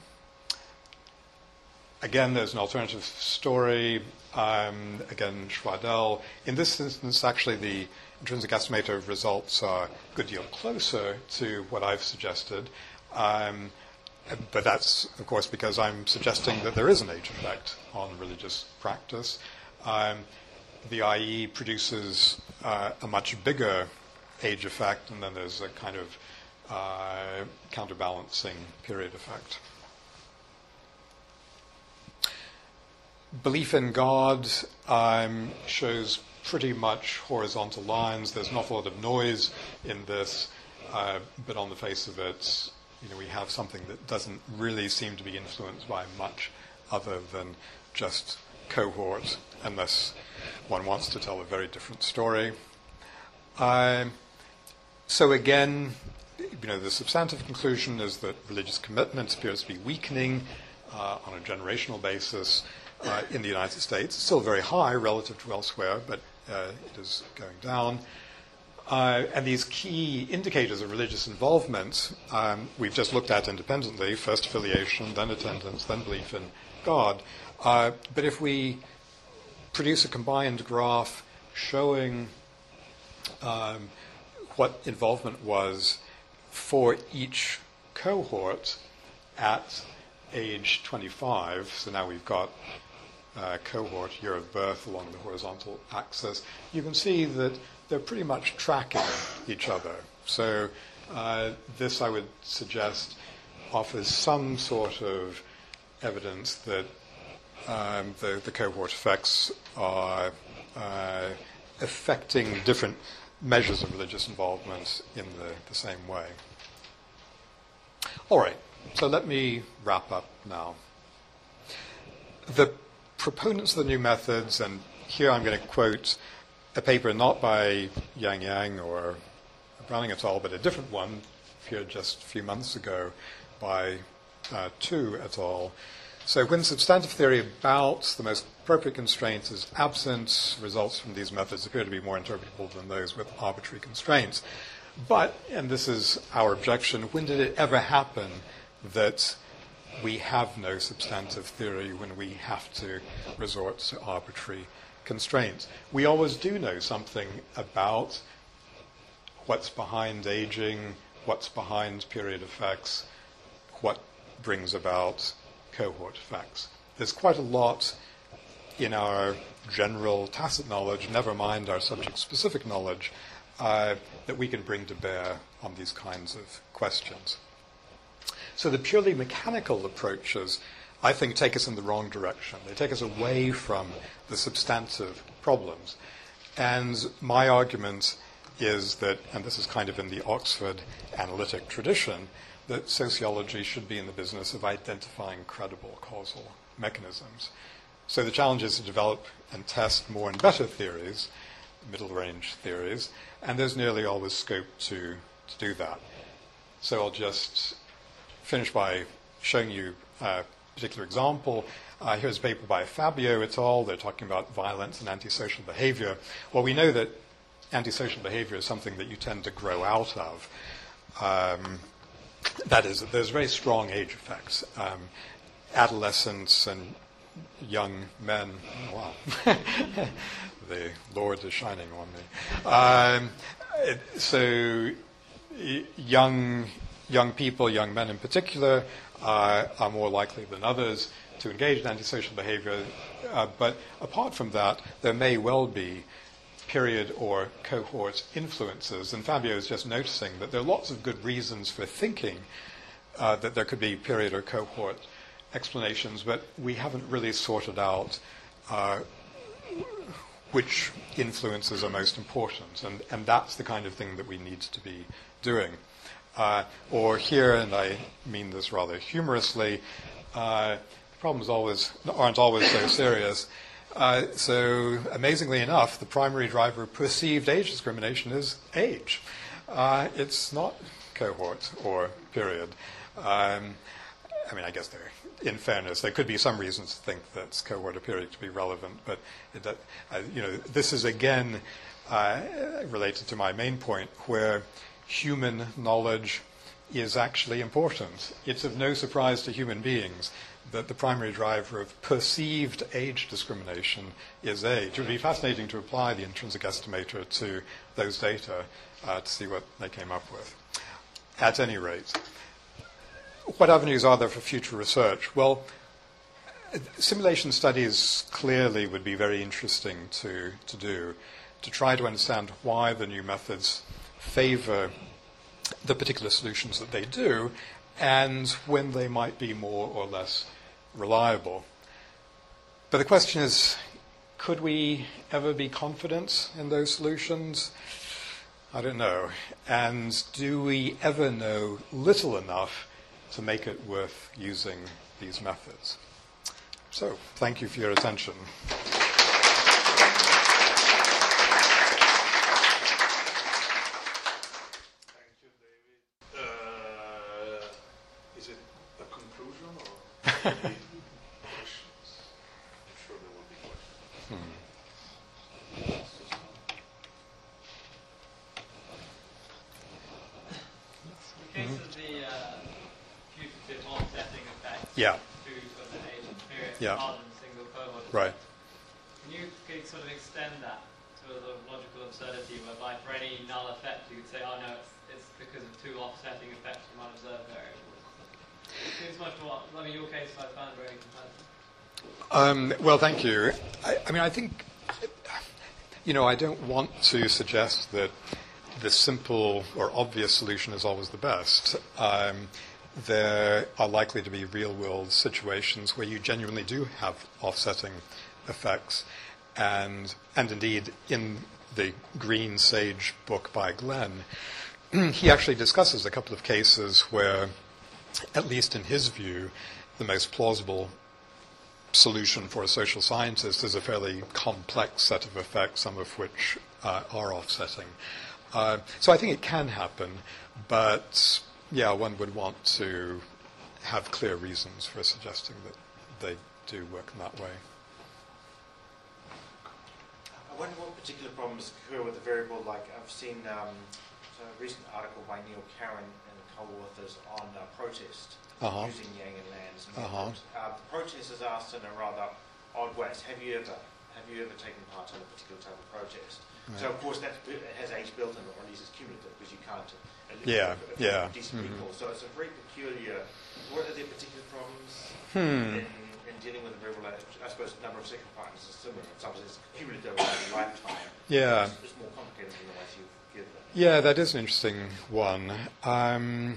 again, there's an alternative story. Um, again, Schwadel. In this instance, actually, the intrinsic estimator results are a good deal closer to what I've suggested. Um, but that's, of course, because I'm suggesting that there is an age effect on religious practice. Um, the I E produces uh, a much bigger age effect, and then there's a kind of uh, counterbalancing period effect. Belief in God um, shows pretty much horizontal lines. There's an awful lot of noise in this, uh, but on the face of it, you know, we have something that doesn't really seem to be influenced by much other than just cohort, unless one wants to tell a very different story. Uh, so again, you know, the substantive conclusion is that religious commitment appears to be weakening uh, on a generational basis uh, in the United States. It's still very high relative to elsewhere, but uh, it is going down. Uh, and these key indicators of religious involvement um, we've just looked at independently, first affiliation, then attendance, then belief in God. Uh, but if we produce a combined graph showing um, what involvement was for each cohort at age twenty-five, so now we've got uh, cohort year of birth along the horizontal axis, you can see that they're pretty much tracking each other. So uh, this, I would suggest, offers some sort of evidence that um, the, the cohort effects are uh, affecting different measures of religious involvement in the, the same way. All right, so let me wrap up now. The proponents of the new methods, and here I'm going to quote a paper not by Yang Yang or Browning et al., but a different one here just a few months ago by uh, Tu et al. So when substantive theory about the most appropriate constraint is absent, results from these methods appear to be more interpretable than those with arbitrary constraints. But, and this is our objection, when did it ever happen that we have no substantive theory when we have to resort to arbitrary constraints? We always do know something about what's behind aging, what's behind period effects, what brings about cohort effects. There's quite a lot in our general tacit knowledge, never mind our subject-specific knowledge, uh, that we can bring to bear on these kinds of questions. So the purely mechanical approaches, I think, take us in the wrong direction. They take us away from the substantive problems. And my argument is that, and this is kind of in the Oxford analytic tradition, that sociology should be in the business of identifying credible causal mechanisms. So the challenge is to develop and test more and better theories, middle-range theories, and there's nearly always scope to, to do that. So I'll just finish by showing you a particular example. Uh, here's a paper by Fabio et al. They're talking about violence and antisocial behavior. Well, we know that antisocial behavior is something that you tend to grow out of. Um, that is, there's very strong age effects. Um, adolescents and young men, wow, the Lord is shining on me. Um, it, so y- young young people, young men in particular, uh, are more likely than others to engage in antisocial behavior. Uh, but apart from that, there may well be period or cohort influences. And Fabio is just noticing that there are lots of good reasons for thinking uh, that there could be period or cohort explanations, but we haven't really sorted out uh, which influences are most important. And, and that's the kind of thing that we need to be doing. Uh, or here, and I mean this rather humorously, uh, problems always aren't always so serious. Uh, so, amazingly enough, the primary driver of perceived age discrimination is age. Uh, it's not cohort or period. Um, I mean, I guess there, in fairness, there could be some reasons to think that cohort or period to be relevant, but it, uh, you know, this is again uh, related to my main point, where human knowledge is actually important. It's of no surprise to human beings that the primary driver of perceived age discrimination is age. It would be fascinating to apply the intrinsic estimator to those data uh, to see what they came up with. At any rate, what avenues are there for future research? Well, simulation studies clearly would be very interesting to, to do, to try to understand why the new methods favor the particular solutions that they do, and when they might be more or less reliable. But the question is, could we ever be confident in those solutions? I don't know. And do we ever know little enough to make it worth using these methods? So, thank you for your attention. Questions? I'm sure there will be questions. Hmm. In the case of the uh, putative offsetting effect yeah. to sort of an age and period yeah. rather than single cohort, right. Can you could sort of extend that to a sort of logical absurdity whereby for any null effect you could say, oh no, it's, it's because of two offsetting effects from unobserved variables? It's much more, I mean, your case I found very compelling. Um, well, thank you. I, I mean, I think, you know, I don't want to suggest that the simple or obvious solution is always the best. Um, there are likely to be real-world situations where you genuinely do have offsetting effects. And, and indeed, in the Green Sage book by Glenn, he actually discusses a couple of cases where, at least in his view, the most plausible solution for a social scientist is a fairly complex set of effects, some of which uh, are offsetting. Uh, so I think it can happen, but yeah, one would want to have clear reasons for suggesting that they do work in that way. I wonder what particular problems occur with a variable like I've seen um, a recent article by Neil Carron and co-authors on uh, protest uh-huh. using Yang and Land's uh-huh. uh, the protest is asked in a rather odd way. Have you ever have you ever taken part in a particular type of protest? Right. So of course that has age built in it, or at least it's cumulative because you can't uh, yeah uh, yeah decent mm-hmm. people. So it's a very peculiar. What are there particular problems hmm. in, in dealing with a variable? I suppose the number of second partners is similar. Sometimes it's cumulative over a lifetime. Yeah, it's, it's more complicated than the ones you give them. Yeah, that is an interesting one. Um,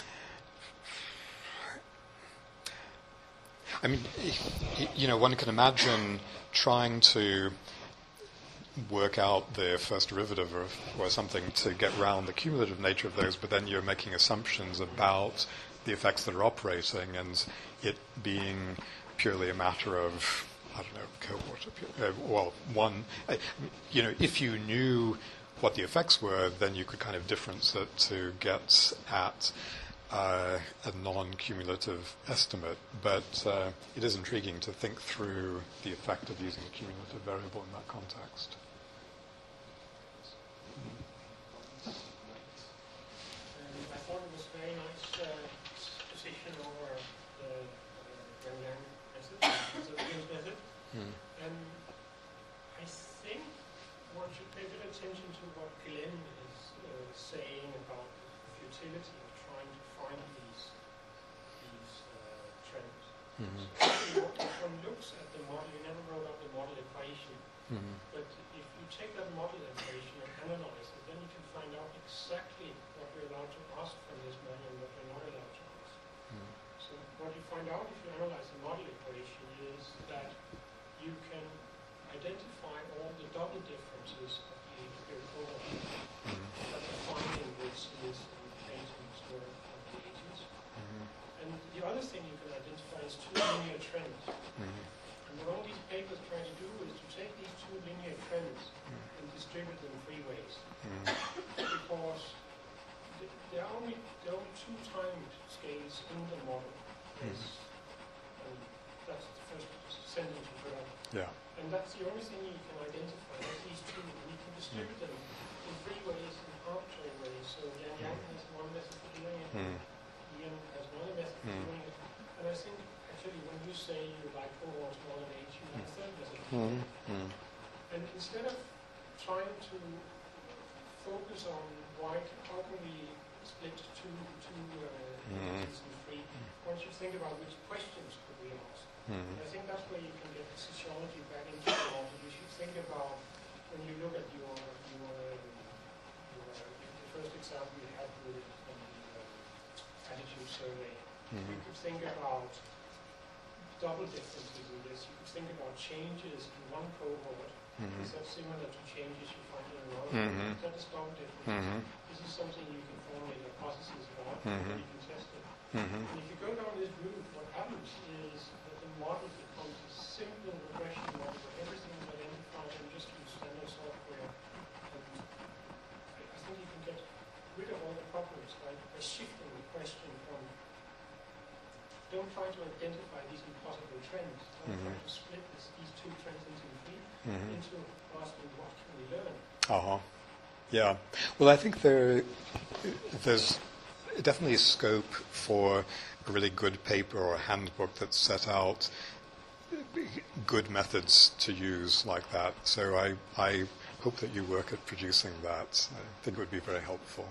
I mean, you know, one can imagine trying to work out the first derivative or, or something to get around the cumulative nature of those, but then you're making assumptions about the effects that are operating and it being purely a matter of, I don't know, cohort. Uh, well, one, uh, you know, if you knew what the effects were, then you could kind of difference it to get at uh, a non-cumulative estimate. But uh, it is intriguing to think through the effect of using a cumulative variable in that context. Um, I thought it was a very nice uh, position over the Yang method, the Williams method. Mm. Um, I think one should pay a bit attention to what Glenn is uh, saying about the futility of trying to find these these uh, trends. Mm-hmm. So if one looks at the model, you never wrote up the model equation, Mm-hmm. but if you take that model equation and analyze it, then you can find out exactly what we're allowed to ask from this model and what we're not allowed to ask. Mm-hmm. So what you find out if you analyze the model equation is that you can identify all the double differences of the age-period cohort. Mm-hmm. That's a finding which is in Clayton's work of the eighties. Mm-hmm. And the other thing you can identify is two linear trends. Mm-hmm. And And what all these papers try to do is to take these two linear trends and distribute them three ways. Mm. Because th- there are only there are only two time scales in the model. There's- and that's the first sentence you put up. Yeah. And that's the only thing you can identify. That's these two, and you can distribute them in three ways, in arbitrary ways. So Yang Yang has one method for doing it, Mm. Ian has another method for Mm. doing it. And I think actually when you say you like cohorts more than H, you like a third method. Mm. Mm. And instead of trying to focus on why, how can we split two, two uh, Mm. entities in three, once you think about which questions could we ask. Mm. And I think that's where you can get the sociology back into the model. You should think about, when you look at your, your, um, your the first example you had with um, the um, attitude survey, you Mm. could think about double differences in this. You could think about changes in one cohort. Mm. Is that similar to changes you find in another? Mhm. That is double difference. Mhm. This is something you can formulate hypotheses about, Mhm. and you can test it. Mhm. And if you go down this route, what happens is that the model becomes a simple regression model where everything is identified and just use standard software. And I I think you can get rid of all the problems by, by shifting the question from don't try to identify these impossible trends, don't try Mhm. to split this, these two trends into three, Mhm. into asking what can we learn. Uh-huh. Yeah. Well, I think there, there's definitely scope for a really good paper or a handbook that set out good methods to use like that. So I, I hope that you work at producing that. I think it would be very helpful.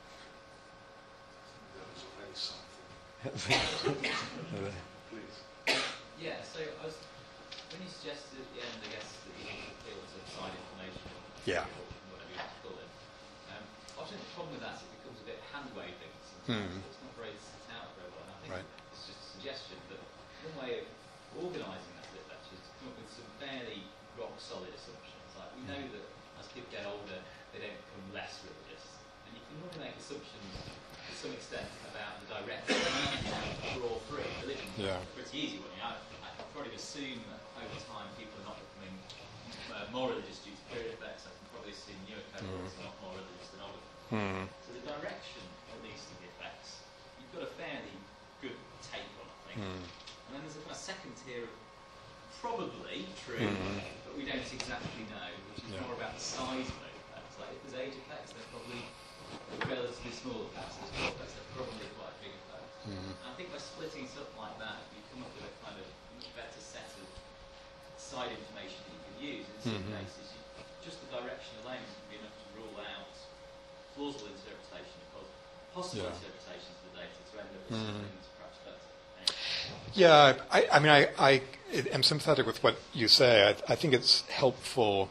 Yeah, so I was, when you suggested at the end, I guess, that you want to appeal to side information, Yeah. or whatever you want to call it, um, often the problem with that is it becomes a bit hand-waving sometimes, Hmm. so it's not very set out very well, and I think Right. it's just a suggestion that one way of organising that lit lecture is to come up with some fairly rock-solid assumptions. Like, we know that as people get older, they don't become less religious, and you can normally make assumptions to some extent about the direction for all three. Religion is Yeah. a pretty easy one. You know, I, I can probably assume that over time people are not becoming uh, more religious due to period effects. I can probably assume newer cohorts are not more religious than older. Hmm. So the direction, at least of the effects, you've got a fairly good take on, I think. Hmm. And then there's a kind of second tier of probably true, Mhm. but we don't exactly know, which is Yeah. more about the size of those effects. Like if there's age effects, they're probably relatively small effects. There's small effects, they're probably quite big effects. Mhm. And I think by splitting it up like that, you come up with a kind of much better set of side information that you can use. In some Mhm. cases, you, just the direction alone can be enough to rule out plausible interpretation of possible Yeah. interpretations of the data to end up with Mhm. something that's perhaps better. Anyway. Yeah, I, I mean, I, I am sympathetic with what you say. I, I think it's helpful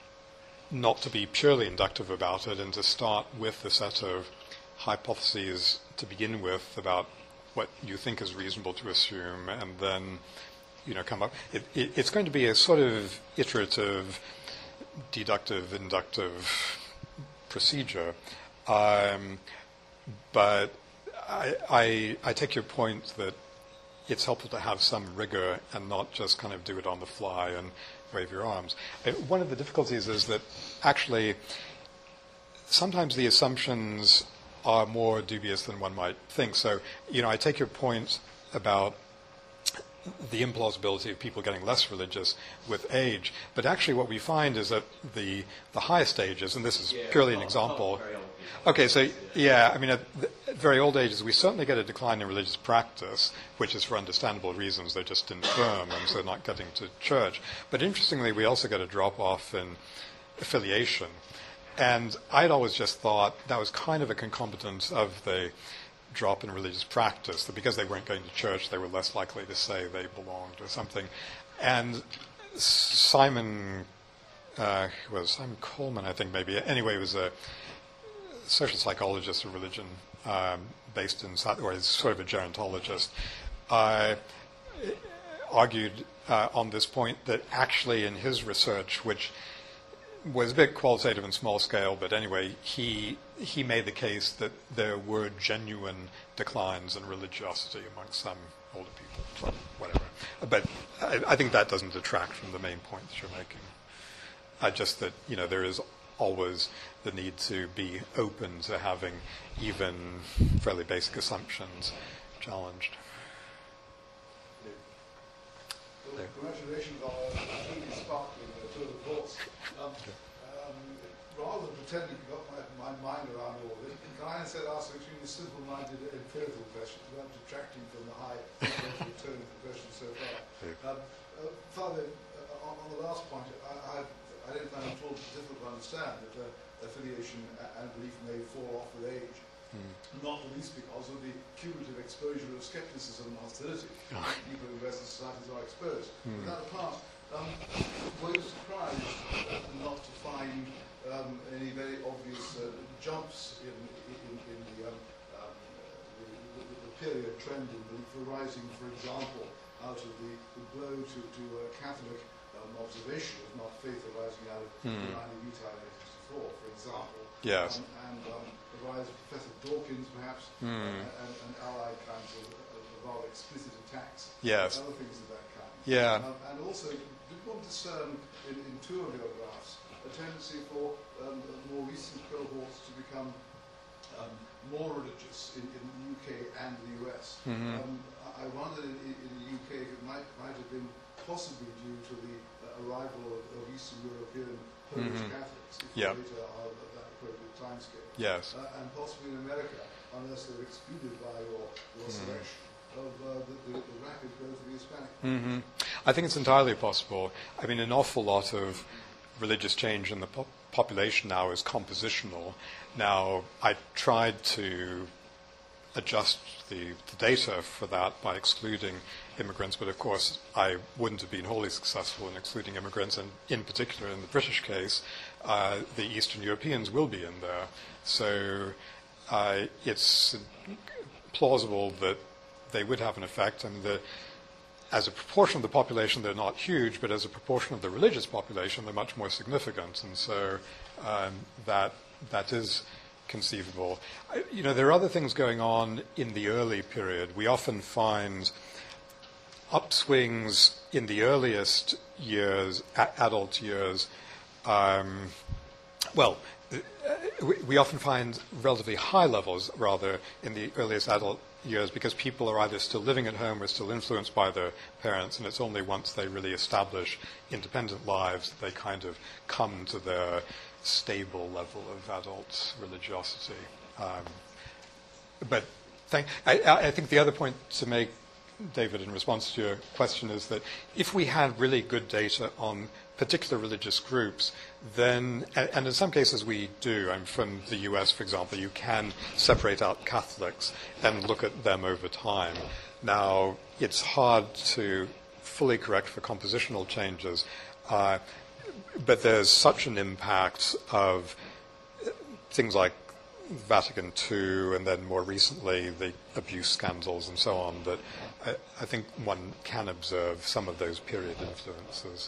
not to be purely inductive about it and to start with a set of hypotheses to begin with about what you think is reasonable to assume, and then, you know, come up. It, it, it's going to be a sort of iterative, deductive, inductive procedure. Um, but I, I, I take your point that it's helpful to have some rigor and not just kind of do it on the fly and wave your arms. Uh, One of the difficulties is that actually sometimes the assumptions are more dubious than one might think. So, you know, I take your point about the implausibility of people getting less religious with age, but actually what we find is that the the highest ages, and this is Yeah, purely an not- example. not very old people. Okay, so yeah, I mean, at, the, at very old ages, we certainly get a decline in religious practice, which is for understandable reasons. They're just infirm, and so not getting to church. But interestingly, we also get a drop off in affiliation. And I'd always just thought that was kind of a concomitant of the drop in religious practice, that because they weren't going to church, they were less likely to say they belonged or something. And Simon, uh, who was Simon Coleman, I think maybe. Anyway, he was a social psychologist of religion um, based in, South, or he's sort of a gerontologist, uh, argued uh, on this point that actually in his research, which was a bit qualitative and small scale, but anyway, he he made the case that there were genuine declines in religiosity amongst some older people, or whatever. But I, I think that doesn't detract from the main point that you're making. Uh, just that, you know, there is always the need to be open to having even fairly basic assumptions challenged. Well, congratulations on a truly sparkling uh, tour de force. Um, um, rather than pretending to got my, my mind around all this, can I instead ask an extremely simple-minded empirical question without detracting from the high return of the question so far? Um, uh, Father, uh, on, on the last point, I, I, I don't find it at all difficult to understand that uh, affiliation and belief may fall off with age. Not the least because of the cumulative exposure of skepticism and hostility Oh. people in Western societies are exposed. Mm. That apart, um, were you surprised uh, not to find um, any very obvious uh, jumps in, in, in the, um, um, the, the, the period trend in belief arising, for example, out of the, the blow to, to uh, Catholic um, observation, if not faith arising out of Mm. the Divine Vitae in eighteen sixty-four, for example? Yes. Um, and um, the rise of Professor Dawkins, perhaps, Mm. uh, and, and allied kinds of, of, of rather explicit attacks. Yes. And other things of that kind. Yeah. Um, and also, did one discern in, in two of your graphs a tendency for um, more recent cohorts to become um, more religious in, in the U K and the U S? Mhm. Um, I I wondered in, in the U K if it might, might have been possibly due to the uh, arrival of, of Eastern European Polish Mhm. Catholics, if Yeah. later are of that appropriate timescale. Yes. Uh, and possibly in America, unless they're excluded by your, your Mm. selection of uh, the, the, the rapid growth of the Hispanic. hmm I think it's entirely possible. I mean, an awful lot of religious change in the po- population now is compositional. Now, I tried to adjust the, the data for that by excluding immigrants, but of course I wouldn't have been wholly successful in excluding immigrants, and in particular in the British case, uh, the Eastern Europeans will be in there. So uh, it's plausible that they would have an effect. I mean, the, as a proportion of the population, they're not huge, but as a proportion of the religious population, they're much more significant, and so um, that that is conceivable. I, you know, there are other things going on in the early period. We often find upswings in the earliest years, a- adult years. Um, well, uh, we, we often find relatively high levels, rather, in the earliest adult years because people are either still living at home or still influenced by their parents, and it's only once they really establish independent lives that they kind of come to their stable level of adult religiosity. Um, but thank, I, I think the other point to make, David, in response to your question, is that if we had really good data on particular religious groups, then, and, and in some cases we do, I'm from the U S, for example, you can separate out Catholics and look at them over time. Now, it's hard to fully correct for compositional changes, uh, but there's such an impact of things like Vatican Two and then more recently the abuse scandals and so on that I, I think one can observe some of those period influences.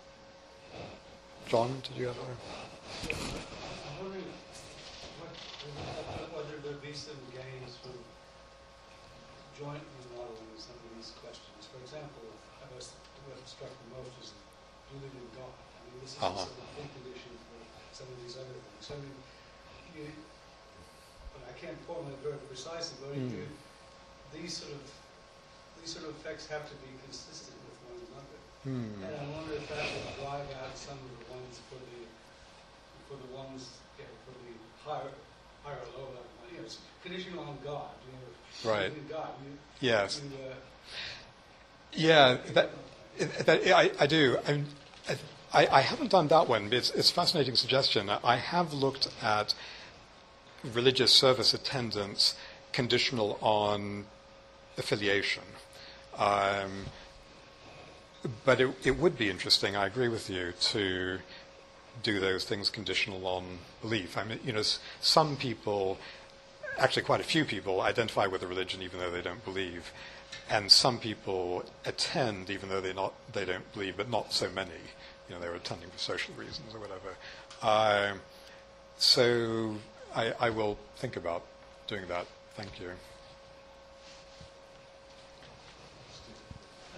John, did you have a... I'm wondering what, whether there be some gains from jointly modeling some of these questions. For example, I was, what struck me most is believing in God. I mean, this is Uh-huh. a sort of big condition for some of these other things. I mean, you, but I can't formulate it very precisely, but Mm. you, these sort of these sort of effects have to be consistent with one another. Hmm. And I wonder if that would drive out some of the ones for the for the ones yeah, for the higher higher or lower level. You know, it's conditional on God. You know, Right. in God. You, Yes. You, uh, Yeah, that, that, I, I do. I, mean, I, I haven't done that one, but it's, it's a fascinating suggestion. I have looked at religious service attendance conditional on affiliation. Um, but it, it would be interesting, I agree with you, to do those things conditional on belief. I mean, you know, s- some people, actually quite a few people, identify with a religion even though they don't believe. And some people attend even though they not they don't believe, but not so many. You know, they're attending for social reasons or whatever. Um, so I, I will think about doing that. Thank you. Um,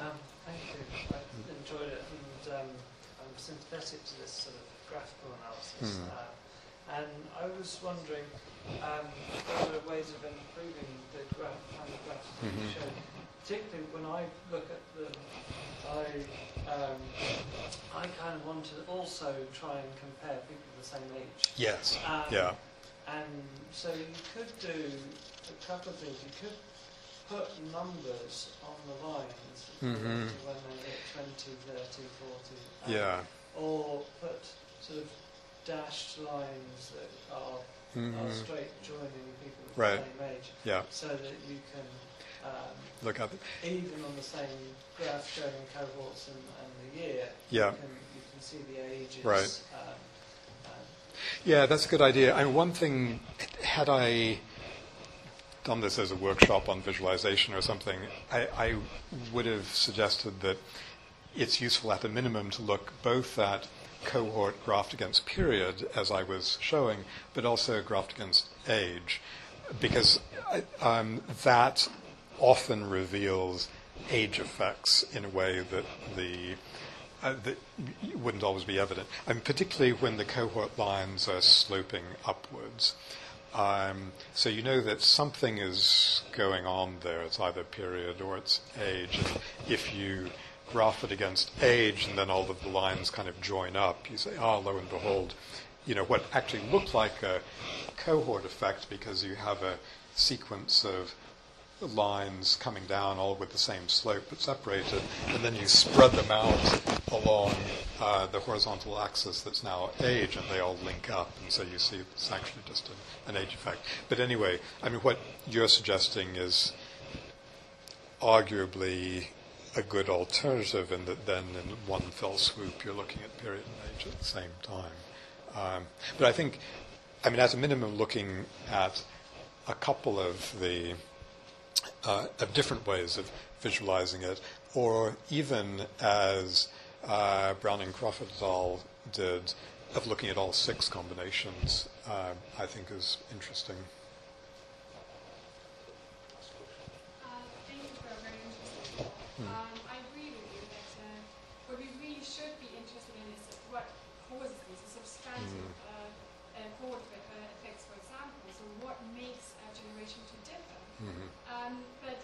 Thank you. I enjoyed it, and um, I'm sympathetic to this sort of graphical analysis. Mm. Uh, and I was wondering um, if there were ways of improving the graph, kind of graphs that you Mhm. showed. Particularly when I look at them, I um, I kind of want to also try and compare people of the same age. Yes. Um, Yeah. And so you could do a couple of things. You could put numbers on the lines Mhm. when they hit twenty, thirty, forty. um, Yeah. Or put sort of dashed lines that are, Mhm. are straight joining people of Right. the same age, Yeah. so that you can, um, Look at it. even on the same graph showing cohorts and, and the year, Yeah. you, can, you can see the ages. Right. Um, um, Yeah, that's a good idea. I mean, one thing, had I done this as a workshop on visualization or something, I, I would have suggested that it's useful at a minimum to look both at cohort graphed against period, as I was showing, but also graphed against age, because um, that often reveals age effects in a way that the uh, that wouldn't always be evident. And particularly when the cohort lines are sloping upwards. Um, so you know that something is going on there. It's either period or it's age. And if you graph it against age and then all of the lines kind of join up, you say, ah, lo and behold, you know, what actually looked like a cohort effect because you have a sequence of lines coming down all with the same slope but separated, and then you spread them out along uh, the horizontal axis that's now age, and they all link up, and so you see it's actually just a, an age effect. But anyway, I mean, what you're suggesting is arguably a good alternative in that then in one fell swoop you're looking at period and age at the same time. Um, but I think, I mean, at a minimum, looking at a couple of the Uh, of different ways of visualizing it, or even as uh, Browning Crawford et al. Did, of looking at all six combinations, uh, I think is interesting. Uh, thank you for a very interesting talk. Hmm. Um, I agree with you that uh, what we really should be interested in is what causes these substantive Hmm. uh, uh, cohort uh, effects, for example. So what makes a generation to differ? Mhm. Um, but,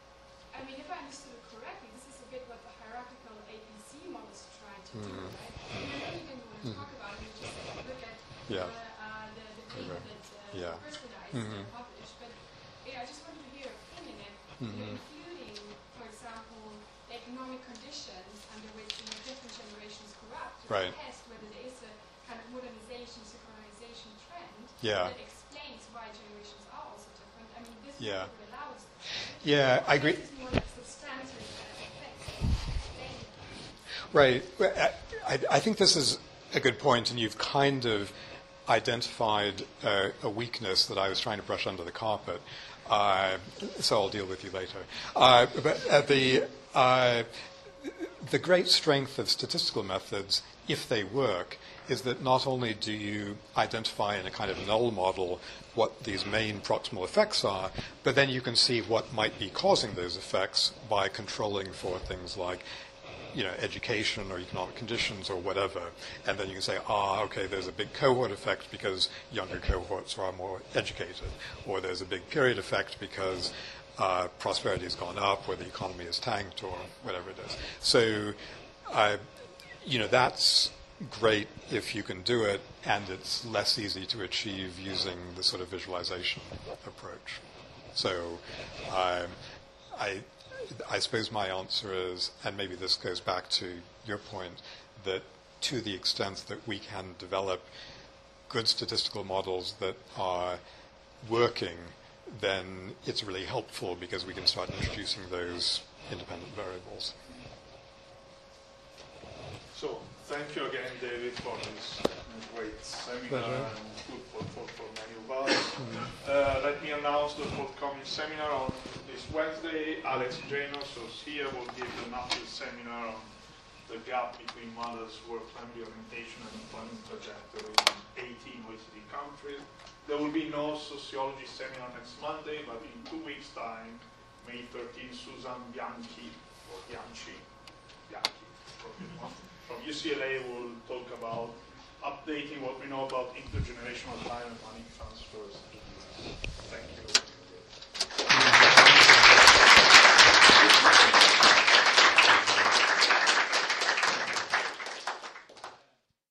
I mean, if I understood it correctly, this is a bit what the hierarchical A B C model is trying to do, Mhm. right? I mean, I know you didn't want to Mhm. talk about it, you just said look at Yeah. uh, uh, the, the data Okay. that uh, Yeah. personalized Mhm. and published. But, yeah, I just wanted to hear your opinion and Mhm. you're including, for example, the economic conditions under which you know, different generations grew up to Right. test whether there is a kind of modernization, synchronization trend Yeah. that explains why generations are also different. I mean, this Yeah. is what would allow us to. Yeah, I agree. This is more like substantive uh, effects. Explain it. Right. Well, I, I think this is a good point, and you've kind of identified uh, a weakness that I was trying to brush under the carpet. Uh, so I'll deal with you later. Uh, but uh, the uh, the great strength of statistical methods, if they work, is that not only do you identify in a kind of null model what these main proximal effects are, but then you can see what might be causing those effects by controlling for things like, you know, education or economic conditions or whatever. And then you can say, ah, okay, there's a big cohort effect because younger cohorts are more educated, or there's a big period effect because uh, prosperity has gone up, or the economy is tanked, or whatever it is. So, uh, you know, that's great if you can do it, and it's less easy to achieve using the sort of visualization approach. So, um, I, I suppose my answer is, and maybe this goes back to your point, that to the extent that we can develop good statistical models that are working, then it's really helpful because we can start introducing those independent variables. So, thank you again, David, for this great seminar Pleasure. and good for, for, for many of us. Uh, let me announce the forthcoming seminar on this Wednesday. Alex Janos, who's here, will give an update seminar on the gap between mothers' work family orientation and employment trajectory in eighteen O E C D countries. There will be no sociology seminar next Monday, but in two weeks' time, May thirteenth, Susan Bianchi, or Bianchi, Bianchi from U C L A will talk about updating what we know about intergenerational time and money transfer.